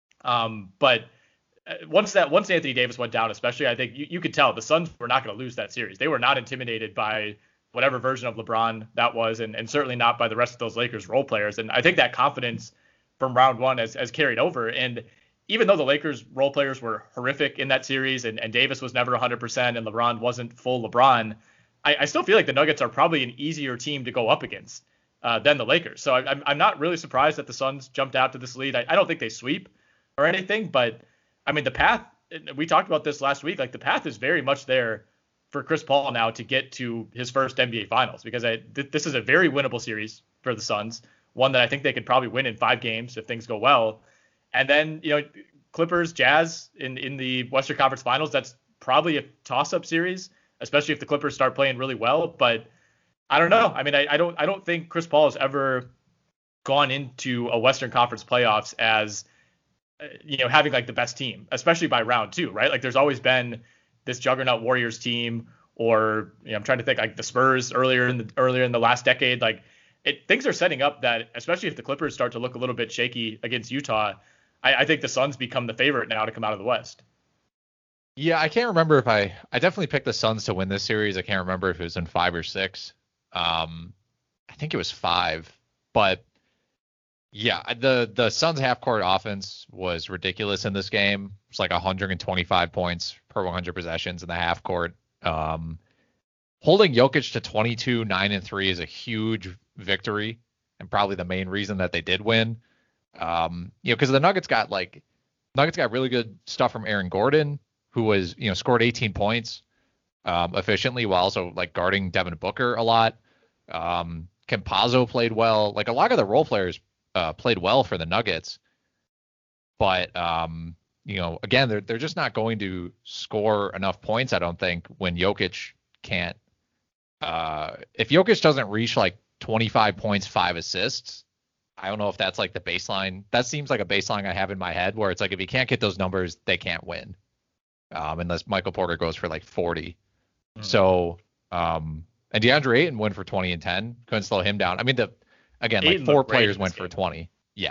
[SPEAKER 5] But once Anthony Davis went down, especially, I think you could tell the Suns were not going to lose that series. They were not intimidated by whatever version of LeBron that was, and certainly not by the rest of those Lakers role players. And I think that confidence from round one has carried over. And even though the Lakers role players were horrific in that series and Davis was never 100% and LeBron wasn't full LeBron, I still feel like the Nuggets are probably an easier team to go up against than the Lakers. So I'm not really surprised that the Suns jumped out to this lead. I don't think they sweep or anything, but I mean, the path, we talked about this last week, like the path is very much there for Chris Paul now to get to his first NBA Finals, because this is a very winnable series for the Suns, one that I think they could probably win in 5 games if things go well. And then, Clippers, Jazz in the Western Conference Finals, that's probably a toss-up series, especially if the Clippers start playing really well. But I don't know. I mean, I don't think Chris Paul has ever gone into a Western Conference playoffs as having like the best team, especially by round 2, right? Like there's always been this juggernaut Warriors team, or I'm trying to think like the Spurs earlier in the last decade. Like things are setting up that, especially if the Clippers start to look a little bit shaky against Utah, I think the Suns become the favorite now to come out of the West.
[SPEAKER 6] Yeah, I can't remember if I definitely picked the Suns to win this series. I can't remember if it was in 5 or 6. I think it was 5, but yeah, the Suns half-court offense was ridiculous in this game. It's like 125 points per 100 possessions in the half-court. Holding Jokic to 22, 9, and 3 is a huge victory, and probably the main reason that they did win. Because the Nuggets got really good stuff from Aaron Gordon, who was scored 18 points efficiently while also like guarding Devin Booker a lot. Campazzo played well. Like a lot of the role players played well for the Nuggets, but again, they're just not going to score enough points, I don't think, when Jokic can't. If Jokic doesn't reach like 25 points, 5 assists, I don't know if that's like the baseline. That seems like a baseline I have in my head where it's like if he can't get those numbers, they can't win, unless Michael Porter goes for like 40. So, and DeAndre Ayton went for 20 and 10. Couldn't slow him down. I mean, again, like 4 players went for 20. Yeah.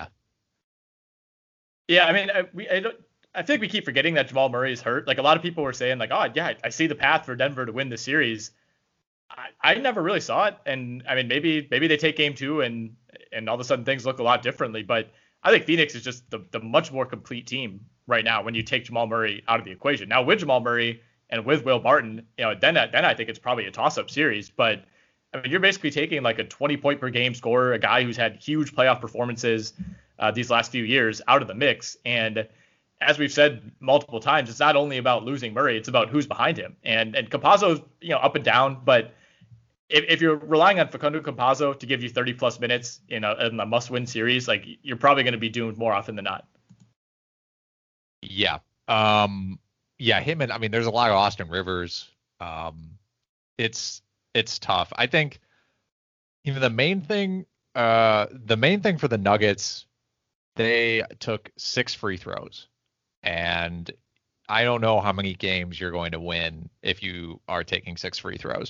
[SPEAKER 5] Yeah, I mean, I think we keep forgetting that Jamal Murray is hurt. Like a lot of people were saying, like, oh yeah, I see the path for Denver to win the series. I never really saw it, and I mean, maybe they take Game 2 and all of a sudden things look a lot differently. But I think Phoenix is just the much more complete team right now when you take Jamal Murray out of the equation. Now with Jamal Murray and with Will Barton, then I think it's probably a toss-up series. But I mean, you're basically taking like a 20-point per game scorer, a guy who's had huge playoff performances these last few years, out of the mix. And as we've said multiple times, it's not only about losing Murray, it's about who's behind him. And Campazzo's up and down, but if you're relying on Facundo Campazzo to give you 30 plus minutes in a must-win series, like you're probably going to be doomed more often than not.
[SPEAKER 6] Yeah. Yeah, him and I mean, there's a lot of Austin Rivers. It's tough. I think even the main thing for the Nuggets, they took 6 free throws, and I don't know how many games you're going to win if you are taking 6 free throws.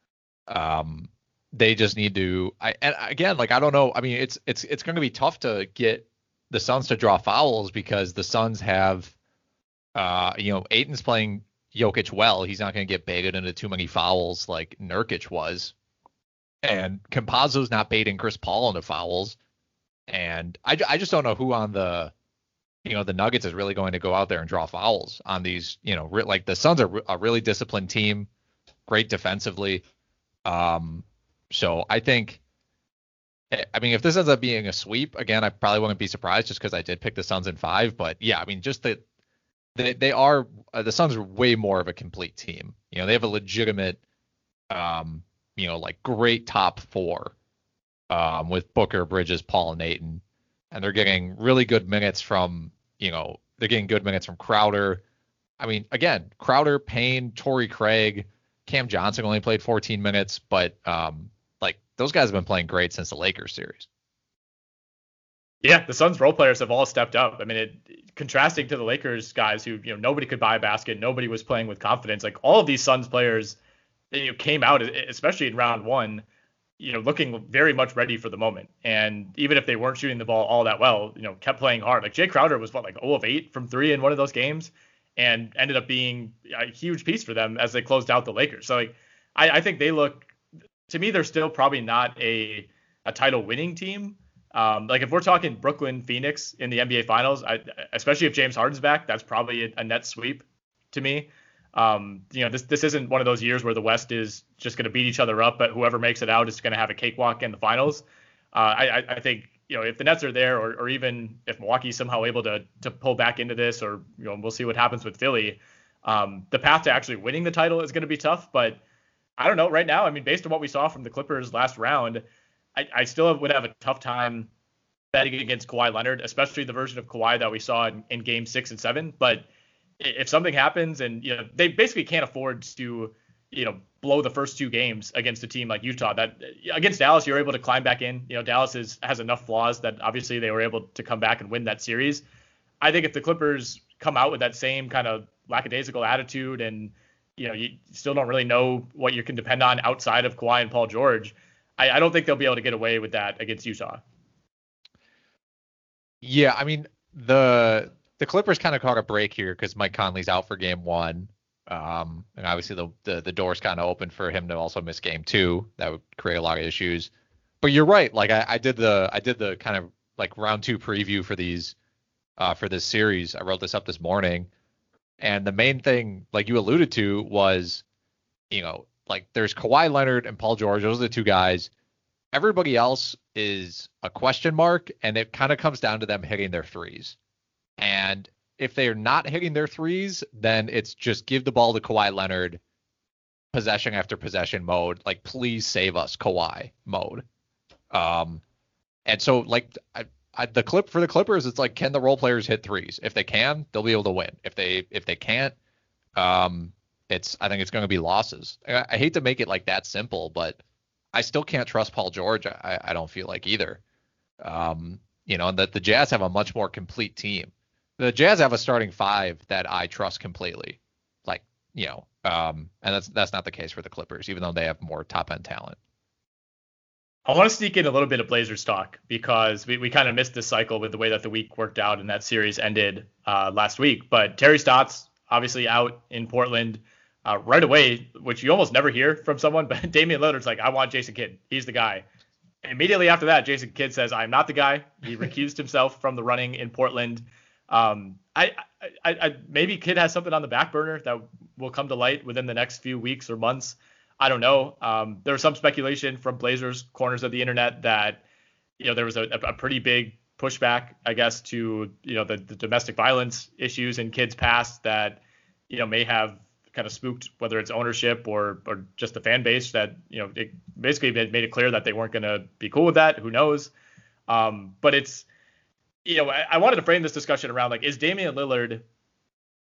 [SPEAKER 6] They just need to. And again, like I don't know. I mean, it's going to be tough to get the Suns to draw fouls because the Suns have, Ayton's playing Jokic well. He's not going to get baited into too many fouls like Nurkic was, and Campazzo's not baiting Chris Paul into fouls. And I just don't know who on the Nuggets is really going to go out there and draw fouls on these. Like the Suns are a really disciplined team, great defensively. So I think, I mean, if this ends up being a sweep, again, I probably wouldn't be surprised just because I did pick the Suns in 5. But yeah, I mean, just that they are the Suns are way more of a complete team. They have a legitimate, like great top 4 with Booker, Bridges, Paul, and Ayton, and they're getting really good minutes from Crowder. I mean, again, Crowder, Payne, Torrey Craig, Cam Johnson only played 14 minutes, but like those guys have been playing great since the Lakers series.
[SPEAKER 5] Yeah, the Suns role players have all stepped up. I mean, contrasting to the Lakers guys who, nobody could buy a basket, nobody was playing with confidence. Like all of these Suns players, came out, especially in round 1, looking very much ready for the moment. And even if they weren't shooting the ball all that well, kept playing hard. Like Jay Crowder was 0 of 8 from 3 in one of those games, and ended up being a huge piece for them as they closed out the Lakers. So like, I think they look, to me, they're still probably not a title winning team. Like if we're talking Brooklyn, Phoenix in the NBA Finals, especially if James Harden's back, that's probably a net sweep to me. This isn't one of those years where the West is just going to beat each other up, but whoever makes it out is going to have a cakewalk in the finals. I think, if the Nets are there, or even if Milwaukee's somehow able to pull back into this, or, we'll see what happens with Philly, the path to actually winning the title is going to be tough. But I don't know right now. I mean, based on what we saw from the Clippers last round, I still would have a tough time betting against Kawhi Leonard, especially the version of Kawhi that we saw in game 6 and 7. But if something happens and, they basically can't afford to, blow the first 2 games against a team like Utah, that against Dallas, you're able to climb back in. Dallas has enough flaws that obviously they were able to come back and win that series. I think if the Clippers come out with that same kind of lackadaisical attitude and, you still don't really know what you can depend on outside of Kawhi and Paul George, I don't think they'll be able to get away with that against Utah.
[SPEAKER 6] Yeah, I mean, the Clippers kind of caught a break here because Mike Conley's out for game 1. And obviously the door's kind of open for him to also miss game 2. That would create a lot of issues. But you're right. Like I did the kind of like round 2 preview for these for this series. I wrote this up this morning. And the main thing, like you alluded to, was, like there's Kawhi Leonard and Paul George. Those are the 2 guys. Everybody else is a question mark, and it kind of comes down to them hitting their threes. And if they're not hitting their threes, then it's just give the ball to Kawhi Leonard, possession after possession mode. Like, please save us, Kawhi mode. And so, like, for the Clippers, it's like, can the role players hit threes? If they can, they'll be able to win. If they can't, I think it's going to be losses. I hate to make it like that simple, but I still can't trust Paul George. I don't feel like either. And that the Jazz have a much more complete team. The Jazz have a starting 5 that I trust completely. Like, and that's not the case for the Clippers, even though they have more top end talent.
[SPEAKER 5] I want to sneak in a little bit of Blazers talk because we kind of missed this cycle with the way that the week worked out and that series ended last week. But Terry Stotts obviously out in Portland right away, which you almost never hear from someone. But Damian Lillard's like, I want Jason Kidd. He's the guy. Immediately after that, Jason Kidd says, I'm not the guy. He recused himself from the running in Portland. I maybe Kidd has something on the back burner that will come to light within the next few weeks or months. I don't know. There was some speculation from Blazers corners of the internet that, there was a pretty big pushback, I guess, to, the domestic violence issues in Kidd's past that, may have kind of spooked, whether it's ownership or just the fan base, that, it basically made it clear that they weren't going to be cool with that. Who knows? But it's, I wanted to frame this discussion around, like, is Damian Lillard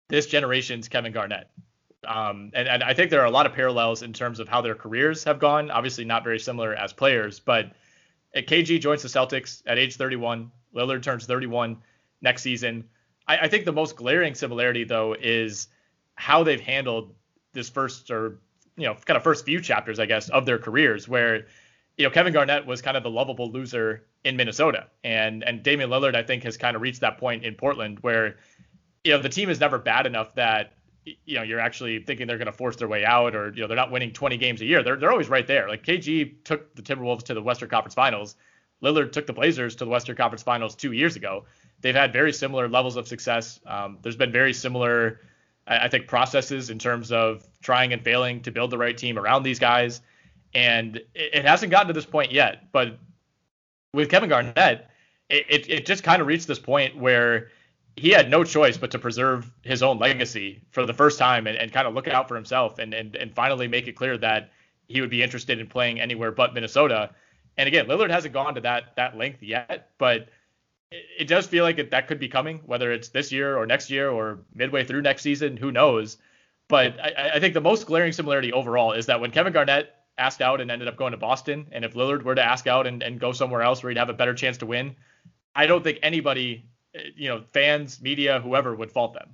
[SPEAKER 5] this generation's Kevin Garnett. And I think there are a lot of parallels in terms of how their careers have gone. Obviously not very similar as players, but KG joins the Celtics at age 31. Lillard turns 31 next season. I think the most glaring similarity, though, is how they've handled this first few chapters, I guess, of their careers, where, Kevin Garnett was kind of the lovable loser in Minnesota. And Damian Lillard, I think, has kind of reached that point in Portland where, the team is never bad enough that, you're actually thinking they're going to force their way out, or, they're not winning 20 games a year. They're always right there. Like KG took the Timberwolves to the Western Conference Finals. Lillard took the Blazers to the Western Conference Finals 2 years ago. They've had very similar levels of success. There's been very similar, I think, processes in terms of trying and failing to build the right team around these guys. And it hasn't gotten to this point yet. But with Kevin Garnett, it just kind of reached this point where he had no choice but to preserve his own legacy for the first time and kind of look out for himself and finally make it clear that he would be interested in playing anywhere but Minnesota. And again, Lillard hasn't gone to that length yet, but it does feel like that could be coming, whether it's this year or next year or midway through next season, who knows. But I think the most glaring similarity overall is that when Kevin Garnett asked out and ended up going to Boston, and if Lillard were to ask out and go somewhere else where he'd have a better chance to win, I don't think anybody, fans, media, whoever, would fault them.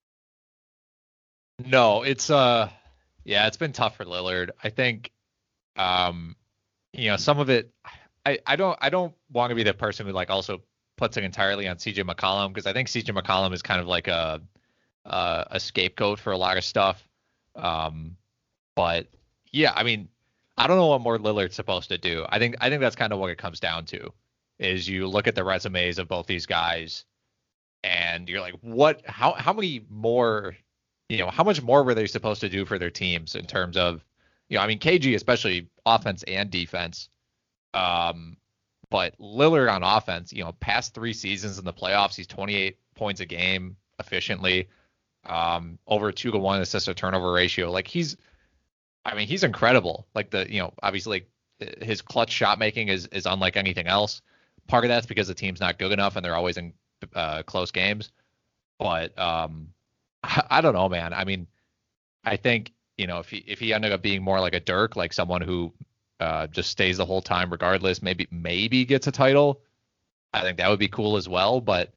[SPEAKER 6] No, it's it's been tough for Lillard. I think some of it, I don't want to be the person who also puts it entirely on CJ McCollum, because I think CJ McCollum is kind of like a scapegoat for a lot of stuff. But yeah, I mean, I don't know what more Lillard's supposed to do. I think that's kind of what it comes down to, is you look at the resumes of both these guys and you're like, how many more, how much more were they supposed to do for their teams in terms of, KG, especially offense and defense. But Lillard on offense, past 3 seasons in the playoffs, he's 28 points a game efficiently, over a 2-to-1 assist to turnover ratio. Like he's incredible. Like obviously his clutch shot making is unlike anything else. Part of that's because the team's not good enough and they're always in close games. But I don't know, man. I mean, I think, if he ended up being more like a Dirk, like someone who just stays the whole time regardless, maybe gets a title, I think that would be cool as well. But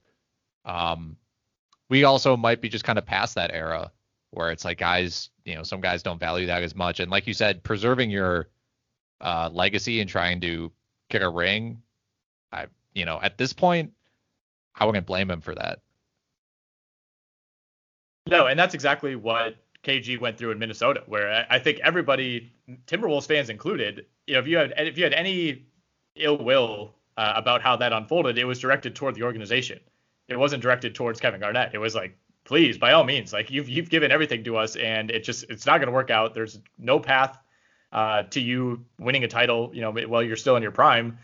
[SPEAKER 6] we also might be just kind of past that era where it's like guys, some guys don't value that as much. And like you said, preserving your legacy and trying to get a ring, at this point, I wouldn't blame him for that.
[SPEAKER 5] No, and that's exactly what KG went through in Minnesota, where I think everybody, Timberwolves fans included, if you had any ill will about how that unfolded, it was directed toward the organization. It wasn't directed towards Kevin Garnett. It was like, please, by all means, like you've given everything to us, and it's not going to work out. There's no path to you winning a title, while you're still in your prime.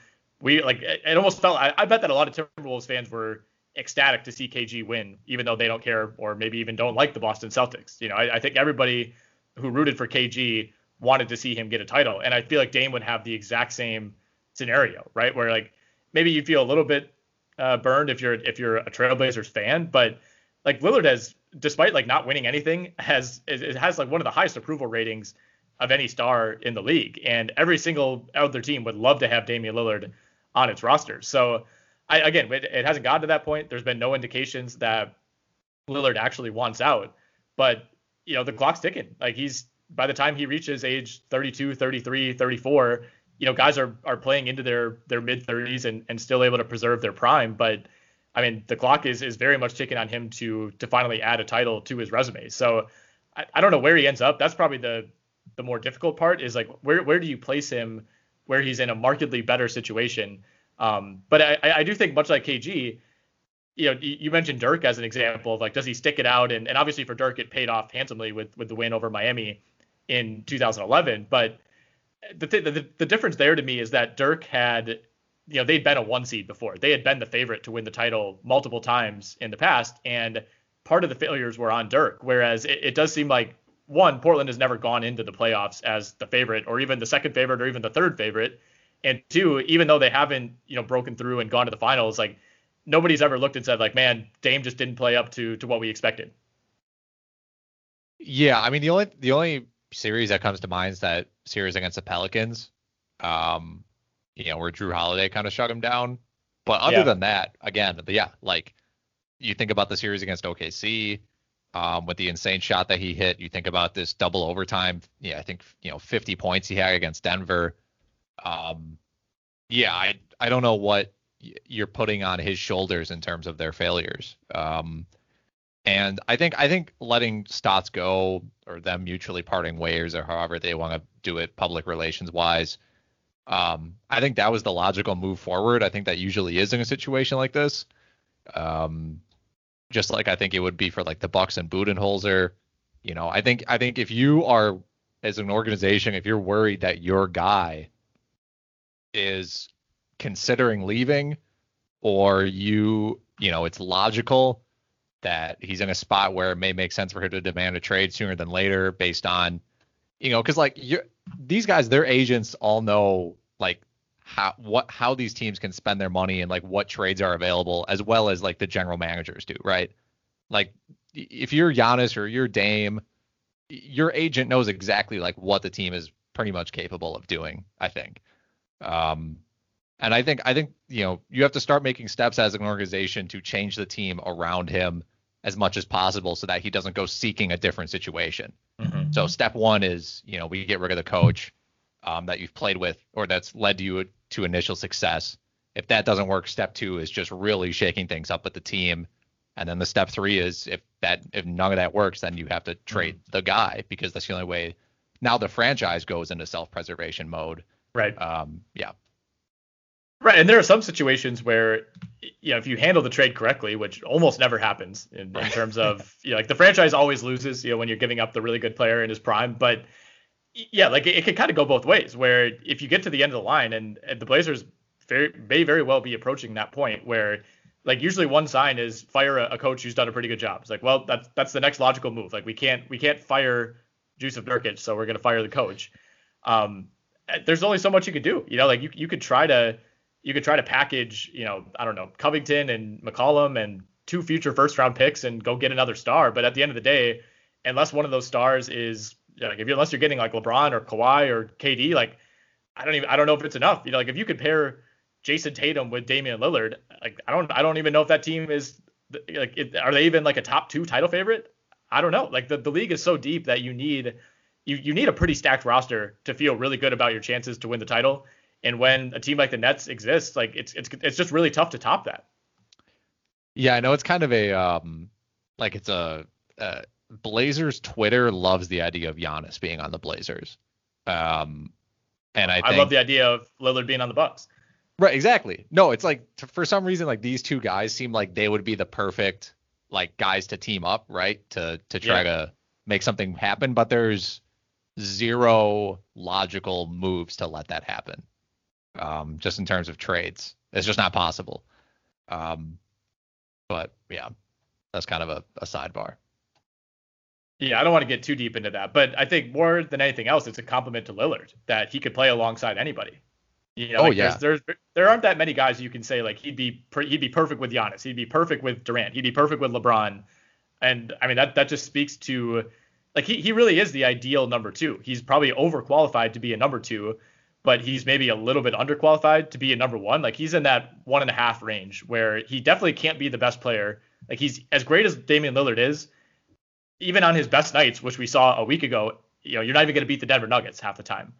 [SPEAKER 5] It almost felt, I bet that a lot of Timberwolves fans were ecstatic to see KG win, even though they don't care or maybe even don't like the Boston Celtics. I think everybody who rooted for KG wanted to see him get a title. And I feel like Dame would have the exact same scenario, right? Where maybe you feel a little bit burned if you're a Trailblazers fan, but Lillard has, despite not winning anything, has one of the highest approval ratings of any star in the league. And every single other team would love to have Damian Lillard on its roster. So it hasn't gotten to that point. There's been no indications that Lillard actually wants out, but the clock's ticking. By the time he reaches age 32, 33, 34, guys are playing into their mid 30s and still able to preserve their prime. But I mean, the clock is very much ticking on him to finally add a title to his resume. So I don't know where he ends up. That's probably the more difficult part, is where do you place him where he's in a markedly better situation. But I do think, much like KG, you mentioned Dirk as an example of does he stick it out? And obviously for Dirk, it paid off handsomely with the win over Miami in 2011. But the difference there to me is that Dirk had, they'd been a 1 seed before. They had been the favorite to win the title multiple times in the past. And part of the failures were on Dirk. Whereas it does seem like, one, Portland has never gone into the playoffs as the favorite or even the second favorite or even the third favorite. And 2, even though they haven't, broken through and gone to the finals, nobody's ever looked and said man, Dame just didn't play up to what we expected.
[SPEAKER 6] Yeah, I mean the only series that comes to mind is that series against the Pelicans, where Drew Holiday kind of shut him down. But other than that, again, like you think about the series against OKC, with the insane shot that he hit. You think about this double overtime. Yeah, I think 50 points he had against Denver. I don't know what you're putting on his shoulders in terms of their failures. And I think letting Stotts go, or them mutually parting ways, or however they want to do it public relations wise, I think that was the logical move forward. I think that usually is in a situation like this. Just like I think it would be for like the Bucks and Budenholzer. I think if you are, as an organization, if you're worried that your guy is considering leaving, or it's logical that he's in a spot where it may make sense for him to demand a trade sooner than later based on, because like these guys, their agents all know like how these teams can spend their money and like what trades are available, as well as like the general managers do, right? Like if you're Giannis or you're Dame, your agent knows exactly like what the team is pretty much capable of doing, I think. And I think you have to start making steps as an organization to change the team around him as much as possible so that he doesn't go seeking a different situation. Mm-hmm. So step one is, we get rid of the coach that you've played with or that's led you to initial success. If that doesn't work, step two is just really shaking things up with the team. And then the step three is if none of that works, then you have to trade the guy, because that's the only way now the franchise goes into self-preservation mode.
[SPEAKER 5] Right.
[SPEAKER 6] Yeah.
[SPEAKER 5] Right. And there are some situations where, if you handle the trade correctly, which almost never happens in terms of, like the franchise always loses, when you're giving up the really good player in his prime. But yeah, like it can kind of go both ways, where if you get to the end of the line and the Blazers may very well be approaching that point where, like, usually one sign is fire a coach who's done a pretty good job. It's like, well, that's the next logical move. Like we can't fire Jusuf Nurkic, so we're going to fire the coach. There's only so much you could do, like you could try to package, I don't know, Covington and McCollum and 2 future first round picks and go get another star. But at the end of the day, unless one of those stars is unless you're getting like LeBron or Kawhi or KD, like I don't know if it's enough. Like if you could pair Jason Tatum with Damian Lillard, like I don't even know if that team is like, are they even like a top 2 title favorite? I don't know. Like the league is so deep that you need a pretty stacked roster to feel really good about your chances to win the title. And when a team like the Nets exists, like it's just really tough to top that.
[SPEAKER 6] Yeah, I know it's kind of a Blazers Twitter loves the idea of Giannis being on the Blazers. And I
[SPEAKER 5] love the idea of Lillard being on the Bucks.
[SPEAKER 6] Right, exactly. No, it's like for some reason like these two guys seem like they would be the perfect like guys to team up, right? To try to make something happen, but there's zero logical moves to let that happen. Just in terms of trades, it's just not possible. But yeah, that's kind of a sidebar.
[SPEAKER 5] Yeah, I don't want to get too deep into that, but I think more than anything else, it's a compliment to Lillard that he could play alongside anybody. There aren't that many guys you can say like he'd be perfect with Giannis, he'd be perfect with Durant, he'd be perfect with LeBron, and I mean that just speaks to like he really is the ideal number 2. He's probably overqualified to be a number 2. But he's maybe a little bit underqualified to be a number 1. Like he's in that 1.5 range where he definitely can't be the best player. Like he's as great as Damian Lillard is, even on his best nights, which we saw a week ago, you're not even going to beat the Denver Nuggets half the time.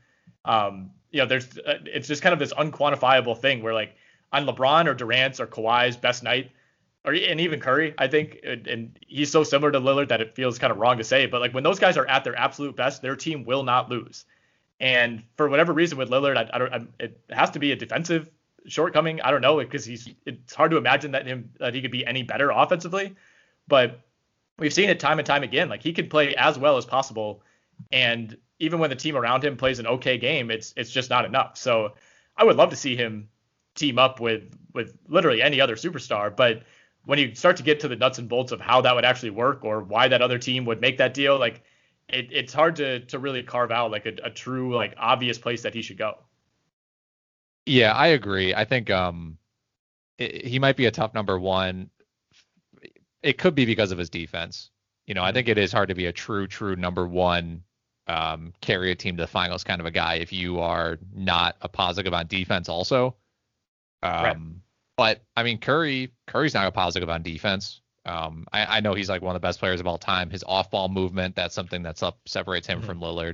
[SPEAKER 5] It's just kind of this unquantifiable thing where like on LeBron or Durant's or Kawhi's best night, and even Curry, I think, and he's so similar to Lillard that it feels kind of wrong to say, but like when those guys are at their absolute best, their team will not lose. And for whatever reason with Lillard, it has to be a defensive shortcoming. I don't know, because it's hard to imagine that he could be any better offensively. But we've seen it time and time again. Like he could play as well as possible, and even when the team around him plays an okay game, it's just not enough. So I would love to see him team up with literally any other superstar. But when you start to get to the nuts and bolts of how that would actually work or why that other team would make that deal, like it's hard to really carve out like a true like obvious place that he should go.
[SPEAKER 6] Yeah, I agree. I think he might be a tough number 1. It could be because of his defense. I think it is hard to be a true number one, carry a team to the finals kind of a guy if you are not a positive on defense also.
[SPEAKER 5] Right.
[SPEAKER 6] But I mean, Curry's not a positive on defense. I know he's like one of the best players of all time. His off-ball movement, that's something that separates him from Lillard.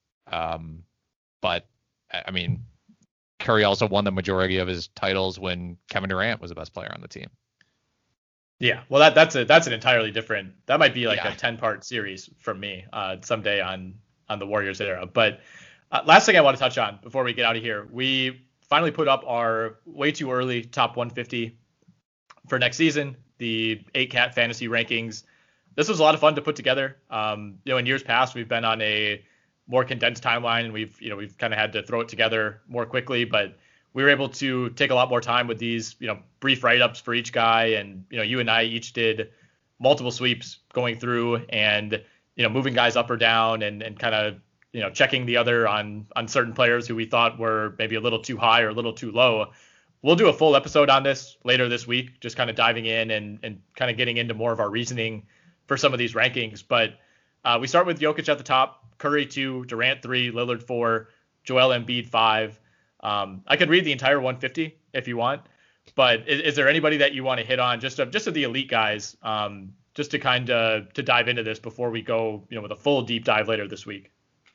[SPEAKER 6] But I mean, Curry also won the majority of his titles when Kevin Durant was the best player on the team.
[SPEAKER 5] Yeah, well, that's an entirely different. That might be like a 10-part series from me someday on the Warriors era. But last thing I want to touch on before we get out of here, we finally put up our way too early top 150 for next season, the 8-cat fantasy rankings. This was a lot of fun to put together. In years past, we've been on a more condensed timeline, and we've kind of had to throw it together more quickly, but we were able to take a lot more time with these, brief write-ups for each guy. And, you and I each did multiple sweeps going through and, moving guys up or down and kind of, checking the other on certain players who we thought were maybe a little too high or a little too low. We'll do a full episode on this later this week, just kind of diving in and kind of getting into more of our reasoning for some of these rankings. But we start with Jokic at the top, Curry 2, Durant 3, Lillard 4, Joel Embiid 5. I could read the entire 150 if you want, but is there anybody that you want to hit on just of the elite guys, just to kind of to dive into this before we go, with a full deep dive later this week?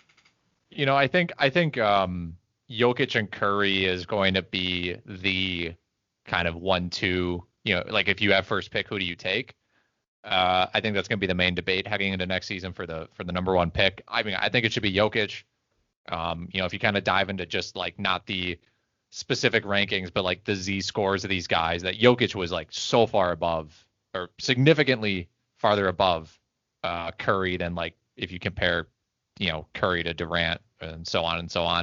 [SPEAKER 6] I think Jokic and Curry is going to be the kind of 1-2, like if you have first pick, who do you take? I think that's going to be the main debate heading into next season for the number one pick. I mean, I think it should be Jokic. If you kind of dive into just like not the specific rankings, but like the Z scores of these guys, that Jokic was like so far above or significantly farther above Curry than like if you compare, Curry to Durant and so on and so on.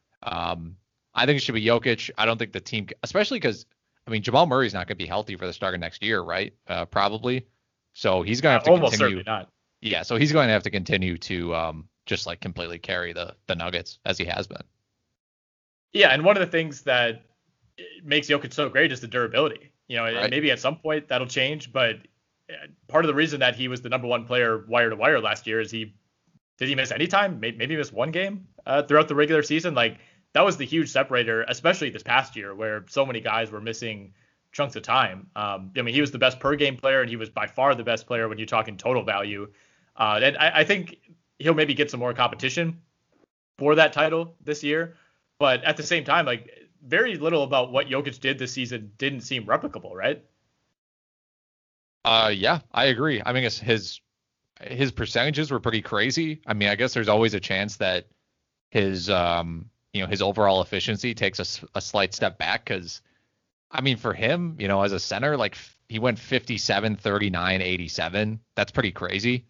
[SPEAKER 6] I think it should be Jokic. I don't think the team, especially because, I mean, Jamal Murray's not going to be healthy for the start of next year, right? Probably. So he's going to have to
[SPEAKER 5] almost
[SPEAKER 6] continue.
[SPEAKER 5] Certainly not.
[SPEAKER 6] Yeah, so he's going to have to continue to just like completely carry the Nuggets as he has been.
[SPEAKER 5] Yeah, and one of the things that makes Jokic so great is the durability. Right. Maybe at some point that'll change, but part of the reason that he was the number one player wire to wire last year is did he miss any time? Maybe he missed one game throughout the regular season. Like that was the huge separator, especially this past year where so many guys were missing chunks of time. He was the best per game player, and he was by far the best player when you're talking total value. And I think he'll maybe get some more competition for that title this year. But at the same time, like very little about what Jokic did this season didn't seem replicable, right?
[SPEAKER 6] Yeah, I agree. I mean, his percentages were pretty crazy. I mean, I guess there's always a chance that his his overall efficiency takes a slight step back because, I mean, for him, as a center, like he went 57, 39, 87. That's pretty crazy.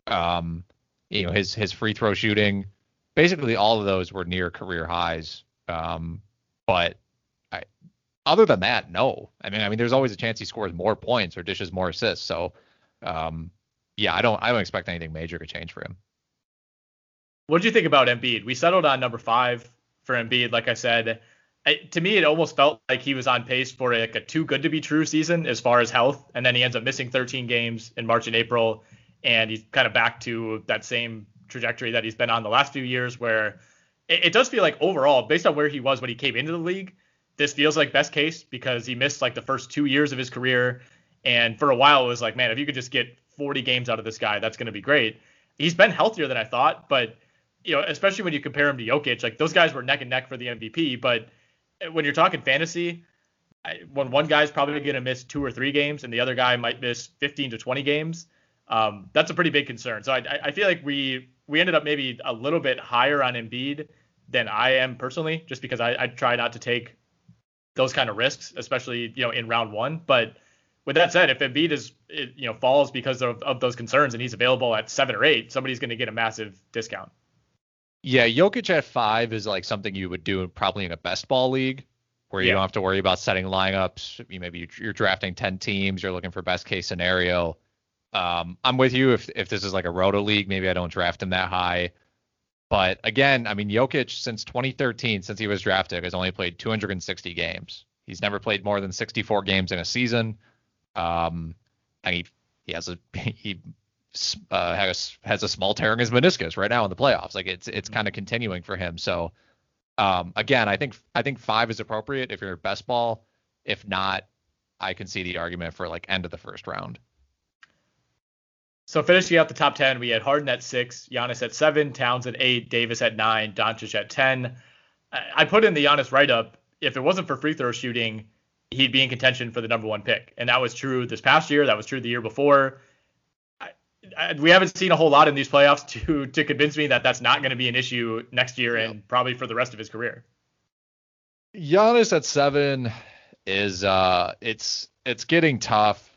[SPEAKER 6] His free throw shooting, basically all of those were near career highs. But other than that, no. I mean, there's always a chance he scores more points or dishes more assists. So, yeah, I don't expect anything major to change for him.
[SPEAKER 5] What did you think about Embiid? We settled on number 5 for Embiid. Like I said, to me, it almost felt like he was on pace for a too good to be true season as far as health. And then he ends up missing 13 games in March and April. And he's kind of back to that same trajectory that he's been on the last few years, where it does feel like overall, based on where he was when he came into the league, this feels like best case because he missed like the first 2 years of his career. And for a while, it was like, man, if you could just get 40 games out of this guy, that's going to be great. He's been healthier than I thought, but especially when you compare him to Jokic, like those guys were neck and neck for the MVP. But when you're talking fantasy, when one guy's probably going to miss 2 or 3 games and the other guy might miss 15 to 20 games, that's a pretty big concern. So I feel like we ended up maybe a little bit higher on Embiid than I am personally, just because I try not to take those kind of risks, especially, in round 1. But with that said, if Embiid falls because of those concerns and he's available at 7 or 8, somebody's going to get a massive discount.
[SPEAKER 6] Yeah, Jokic at 5 is like something you would do probably in a best ball league where you don't have to worry about setting lineups. Maybe you're drafting 10 teams, you're looking for best case scenario. I'm with you. If this is like a roto league, maybe I don't draft him that high. But again, I mean, Jokic since 2013, since he was drafted, has only played 260 games. He's never played more than 64 games in a season. And he has a small tear in his meniscus right now in the playoffs. Like it's kind of continuing for him. So again, I think 5 is appropriate if you're best ball. If not, I can see the argument for like end of the first round.
[SPEAKER 5] So finishing out the top 10, we had Harden at 6, Giannis at 7, Towns at 8, Davis at 9, Doncic at 10. I put in the Giannis write-up. If it wasn't for free throw shooting, he'd be in contention for the number 1 pick. And that was true this past year. That was true the year before. We haven't seen a whole lot in these playoffs to convince me that that's not going to be an issue next year and probably for the rest of his career.
[SPEAKER 6] Giannis at 7 is it's getting tough.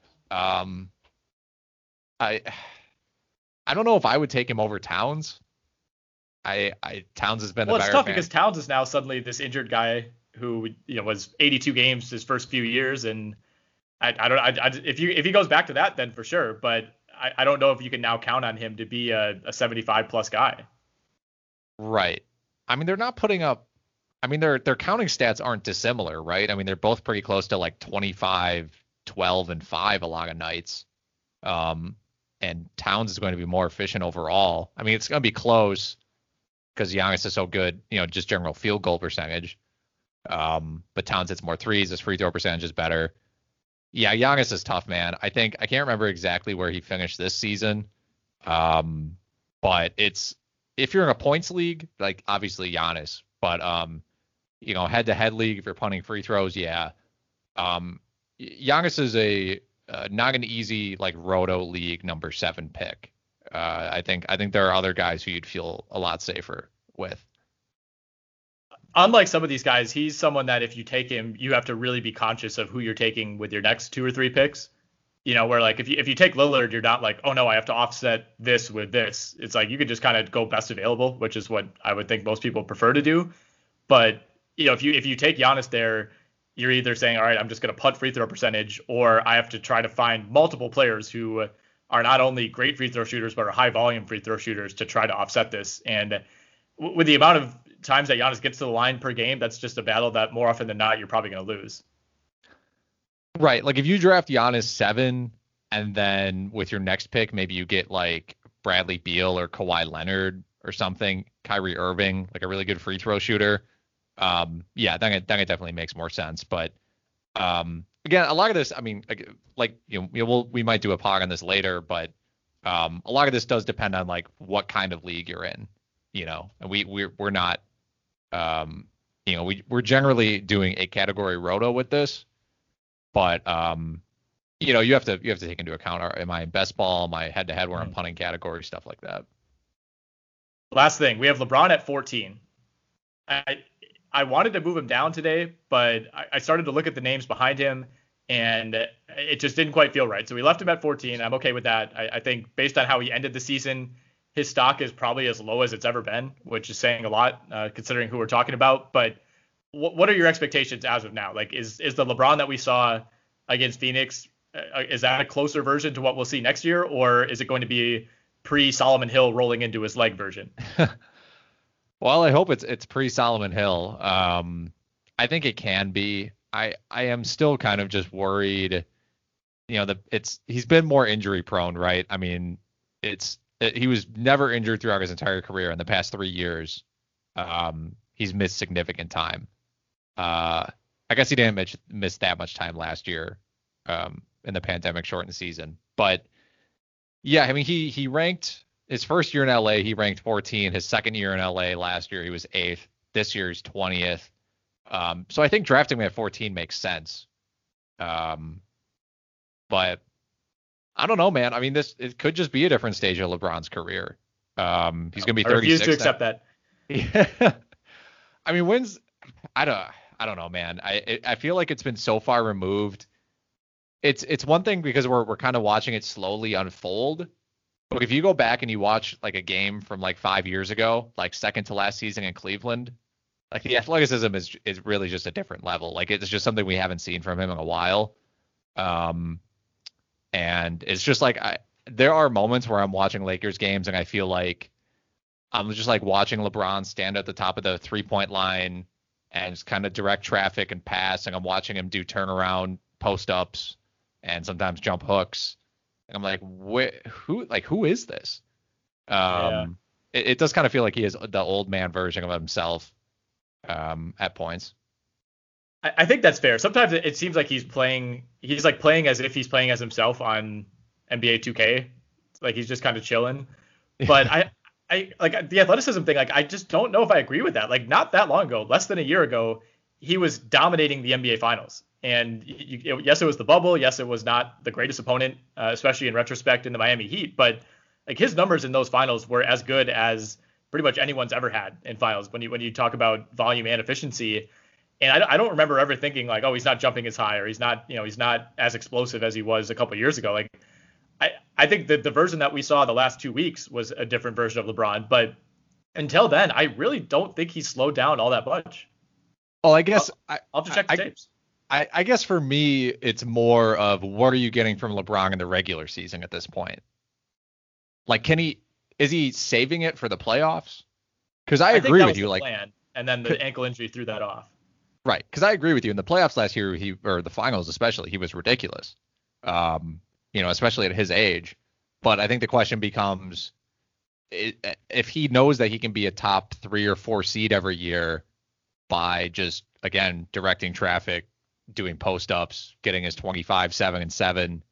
[SPEAKER 6] I don't know if I would take him over Towns. Towns has been
[SPEAKER 5] well,
[SPEAKER 6] a better
[SPEAKER 5] it's tough
[SPEAKER 6] fan.
[SPEAKER 5] Because Towns is now suddenly this injured guy who was 82 games his first few years, and if he goes back to that, then for sure. But I don't know if you can now count on him to be a 75 plus guy.
[SPEAKER 6] Right. I mean, they're not putting up. I mean, their counting stats aren't dissimilar, right? I mean, they're both pretty close to like 25, 12, and 5 a lot of nights. And Towns is going to be more efficient overall. I mean, it's going to be close because Giannis is so good, just general field goal percentage. But Towns hits more threes. His free throw percentage is better. Yeah, Giannis is tough, man. I can't remember exactly where he finished this season. But if you're in a points league, like obviously Giannis, but head-to-head league, if you're punting free throws, yeah. Giannis is not an easy like roto league number 7 pick. I think there are other guys who you'd feel a lot safer with.
[SPEAKER 5] Unlike some of these guys, he's someone that if you take him, you have to really be conscious of who you're taking with your next 2 or 3 picks. Where like if you take Lillard, you're not like, oh no, I have to offset this with this. It's like you could just kind of go best available, which is what I would think most people prefer to do. But if you take Giannis there, you're either saying, all right, I'm just going to punt free throw percentage, or I have to try to find multiple players who are not only great free throw shooters, but are high volume free throw shooters to try to offset this. And with the amount of times that Giannis gets to the line per game, that's just a battle that more often than not, you're probably going to lose.
[SPEAKER 6] Right. Like if you draft Giannis 7 and then with your next pick, maybe you get like Bradley Beal or Kawhi Leonard or something, Kyrie Irving, like a really good free throw shooter. Then it definitely makes more sense. But again, a lot of this, I mean, we might do a pod on this later, but a lot of this does depend on like what kind of league you're in, and we're not, we're generally doing a category roto with this, but you have to take into account, am I in best ball, am I head to head where I'm punting category, stuff like that.
[SPEAKER 5] Last thing, we have LeBron at 14. I wanted to move him down today, but I started to look at the names behind him, and it just didn't quite feel right. So we left him at 14. I'm okay with that. I think based on how he ended the season, his stock is probably as low as it's ever been, which is saying a lot considering who we're talking about. But what are your expectations as of now? Like, is the LeBron that we saw against Phoenix, is that a closer version to what we'll see next year, or is it going to be pre-Solomon Hill rolling into his leg version?
[SPEAKER 6] Well, I hope it's pre-Solomon Hill. I think it can be. I am still kind of just worried. He's been more injury prone, right? I mean, he was never injured throughout his entire career. In the past 3 years, he's missed significant time. I guess he didn't miss that much time last year in the pandemic shortened season. But yeah, I mean, he ranked. His first year in LA, he ranked 14. His second year in LA last year, he was 8th. This year, he's 20th. So I think drafting him at 14 makes sense. But I don't know, man. I mean, it could just be a different stage of LeBron's career. He's going to be 36. I refuse
[SPEAKER 5] to accept that.
[SPEAKER 6] Yeah. I mean, I don't know, man. I feel like it's been so far removed. It's one thing because we're kind of watching it slowly unfold. But if you go back and you watch like a game from like 5 years ago, like second to last season in Cleveland, like the athleticism is really just a different level. Like it's just something we haven't seen from him in a while. And it's just like there are moments where I'm watching Lakers games and I feel like I'm just like watching LeBron stand at the top of the 3-point line and just kind of direct traffic and pass. And I'm watching him do turnaround post ups and sometimes jump hooks. And I'm like, who is this? It does kind of feel like he is the old man version of himself at points.
[SPEAKER 5] I think that's fair. Sometimes it seems like he's like playing as if he's playing as himself on NBA 2K. Like he's just kind of chilling. But I like the athleticism thing. Like I just don't know if I agree with that. Like not that long ago, less than a year ago, he was dominating the NBA Finals. And yes, it was the bubble. Yes, it was not the greatest opponent, especially in retrospect in the Miami Heat. But like his numbers in those finals were as good as pretty much anyone's ever had in finals when you talk about volume and efficiency. And I don't remember ever thinking like, oh, he's not jumping as high or he's not as explosive as he was a couple of years ago. Like I think that the version that we saw the last 2 weeks was a different version of LeBron. But until then, I really don't think he's slowed down all that much.
[SPEAKER 6] Well, I guess
[SPEAKER 5] I'll have to check the tapes.
[SPEAKER 6] I guess for me, it's more of what are you getting from LeBron in the regular season at this point? Like, is he saving it for the playoffs? Because I agree with you. Like,
[SPEAKER 5] plan, and then the ankle injury threw that off.
[SPEAKER 6] Right, because I agree with you. In the playoffs last year, or the finals especially, he was ridiculous. Especially at his age. But I think the question becomes, if he knows that he can be a top 3 or 4 seed every year by just, again, directing traffic, doing post-ups, getting his 25, 7, and 7,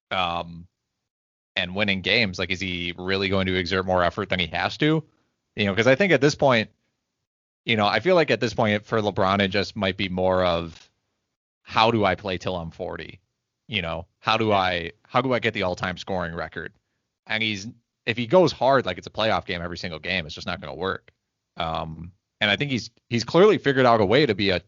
[SPEAKER 6] and winning games, like, is he really going to exert more effort than he has to? Because I think at this point, I feel like at this point for LeBron, it just might be more of, how do I play till I'm 40? How do I get the all-time scoring record? And if he goes hard, like it's a playoff game every single game, it's just not going to work. And I think he's clearly figured out a way to be a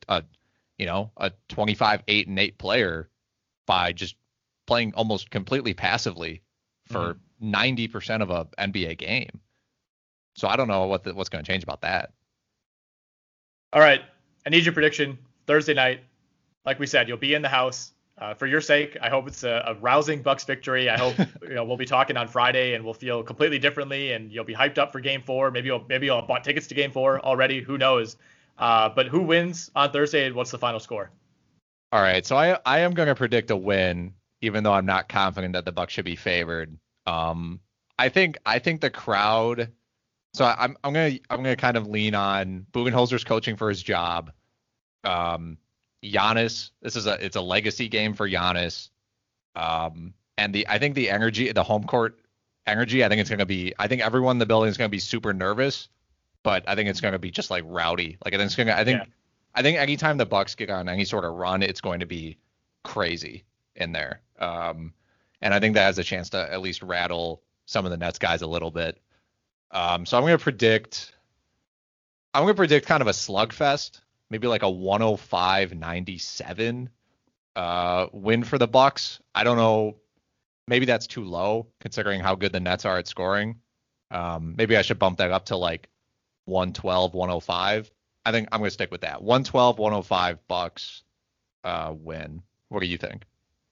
[SPEAKER 6] 25, 8 and 8 player by just playing almost completely passively for 90% of a NBA game. So I don't know what's going to change about that.
[SPEAKER 5] All right. I need your prediction Thursday night. Like we said, you'll be in the house. For your sake, I hope it's a rousing Bucks victory. I hope we'll be talking on Friday and we'll feel completely differently, and you'll be hyped up for Game 4. Maybe you'll have bought tickets to Game 4 already. Who knows? But who wins on Thursday, and what's the final score?
[SPEAKER 6] All right, so I am going to predict a win, even though I'm not confident that the Bucks should be favored. I think the crowd. So I'm gonna kind of lean on Budenholzer's coaching for his job. Giannis, it's a legacy game for Giannis. And I think the energy, the home court energy, I think everyone in the building is going to be super nervous, but I think it's going to be just like rowdy. Like I think anytime the Bucks get on any sort of run, it's going to be crazy in there. And I think that has a chance to at least rattle some of the Nets guys a little bit. So I'm going to predict kind of a slugfest. Maybe like a 105-97 win for the Bucks. I don't know. Maybe that's too low considering how good the Nets are at scoring. Maybe I should bump that up to like 112-105. I think I'm going to stick with that. 112-105 Bucks win. What do you think?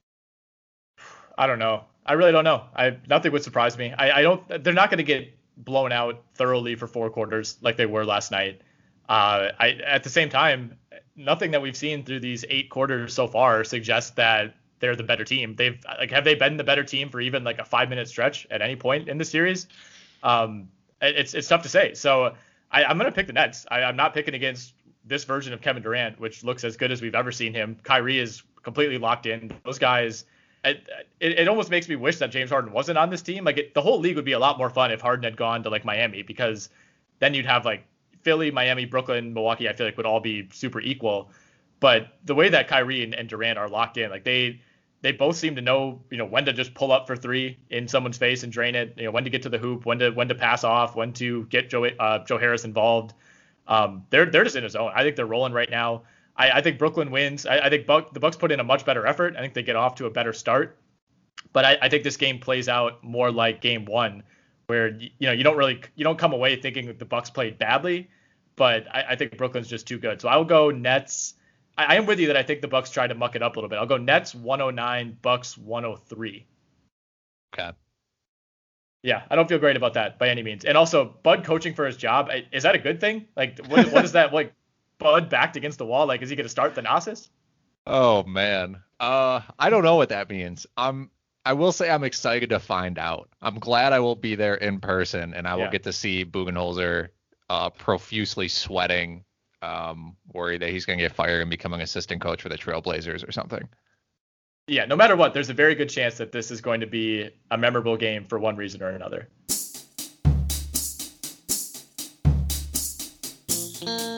[SPEAKER 5] I don't know. I really don't know. Nothing would surprise me. They're not going to get blown out thoroughly for 4 quarters like they were last night. At the same time, nothing that we've seen through these 8 quarters so far suggests that they're the better team. Have they been the better team for even like a 5-minute stretch at any point in the series? It's tough to say. So I'm going to pick the Nets. I'm not picking against this version of Kevin Durant, which looks as good as we've ever seen him. Kyrie is completely locked in. Those guys, it almost makes me wish that James Harden wasn't on this team. Like the whole league would be a lot more fun if Harden had gone to like Miami, because then you'd have like Philly, Miami, Brooklyn, Milwaukee, I feel like would all be super equal. But the way that Kyrie and Durant are locked in, like they both seem to know, when to just pull up for 3 in someone's face and drain it, when to get to the hoop, when to pass off, when to get Joe Harris involved. They're just in a zone. I think they're rolling right now. I think Brooklyn wins. I think the Bucks put in a much better effort. I think they get off to a better start. But I think this game plays out more like Game 1, where you don't come away thinking that the Bucks played badly, but I think Brooklyn's just too good. So I'll go Nets. I am with you that I think the Bucks tried to muck it up a little bit. I'll go Nets 109, Bucks 103.
[SPEAKER 6] Okay.
[SPEAKER 5] Yeah, I don't feel great about that by any means. And also, Bud coaching for his job, is that a good thing? Like, what is that, like, Bud backed against the wall? Like, is he going to start Thanasis?
[SPEAKER 6] Oh, man. I don't know what that means. I'm I will say I'm excited to find out. I'm glad I will be there in person, and I will get to see Budenholzer profusely sweating, worried that he's going to get fired and become an assistant coach for the Trailblazers or something.
[SPEAKER 5] Yeah, no matter what, there's a very good chance that this is going to be a memorable game for one reason or another.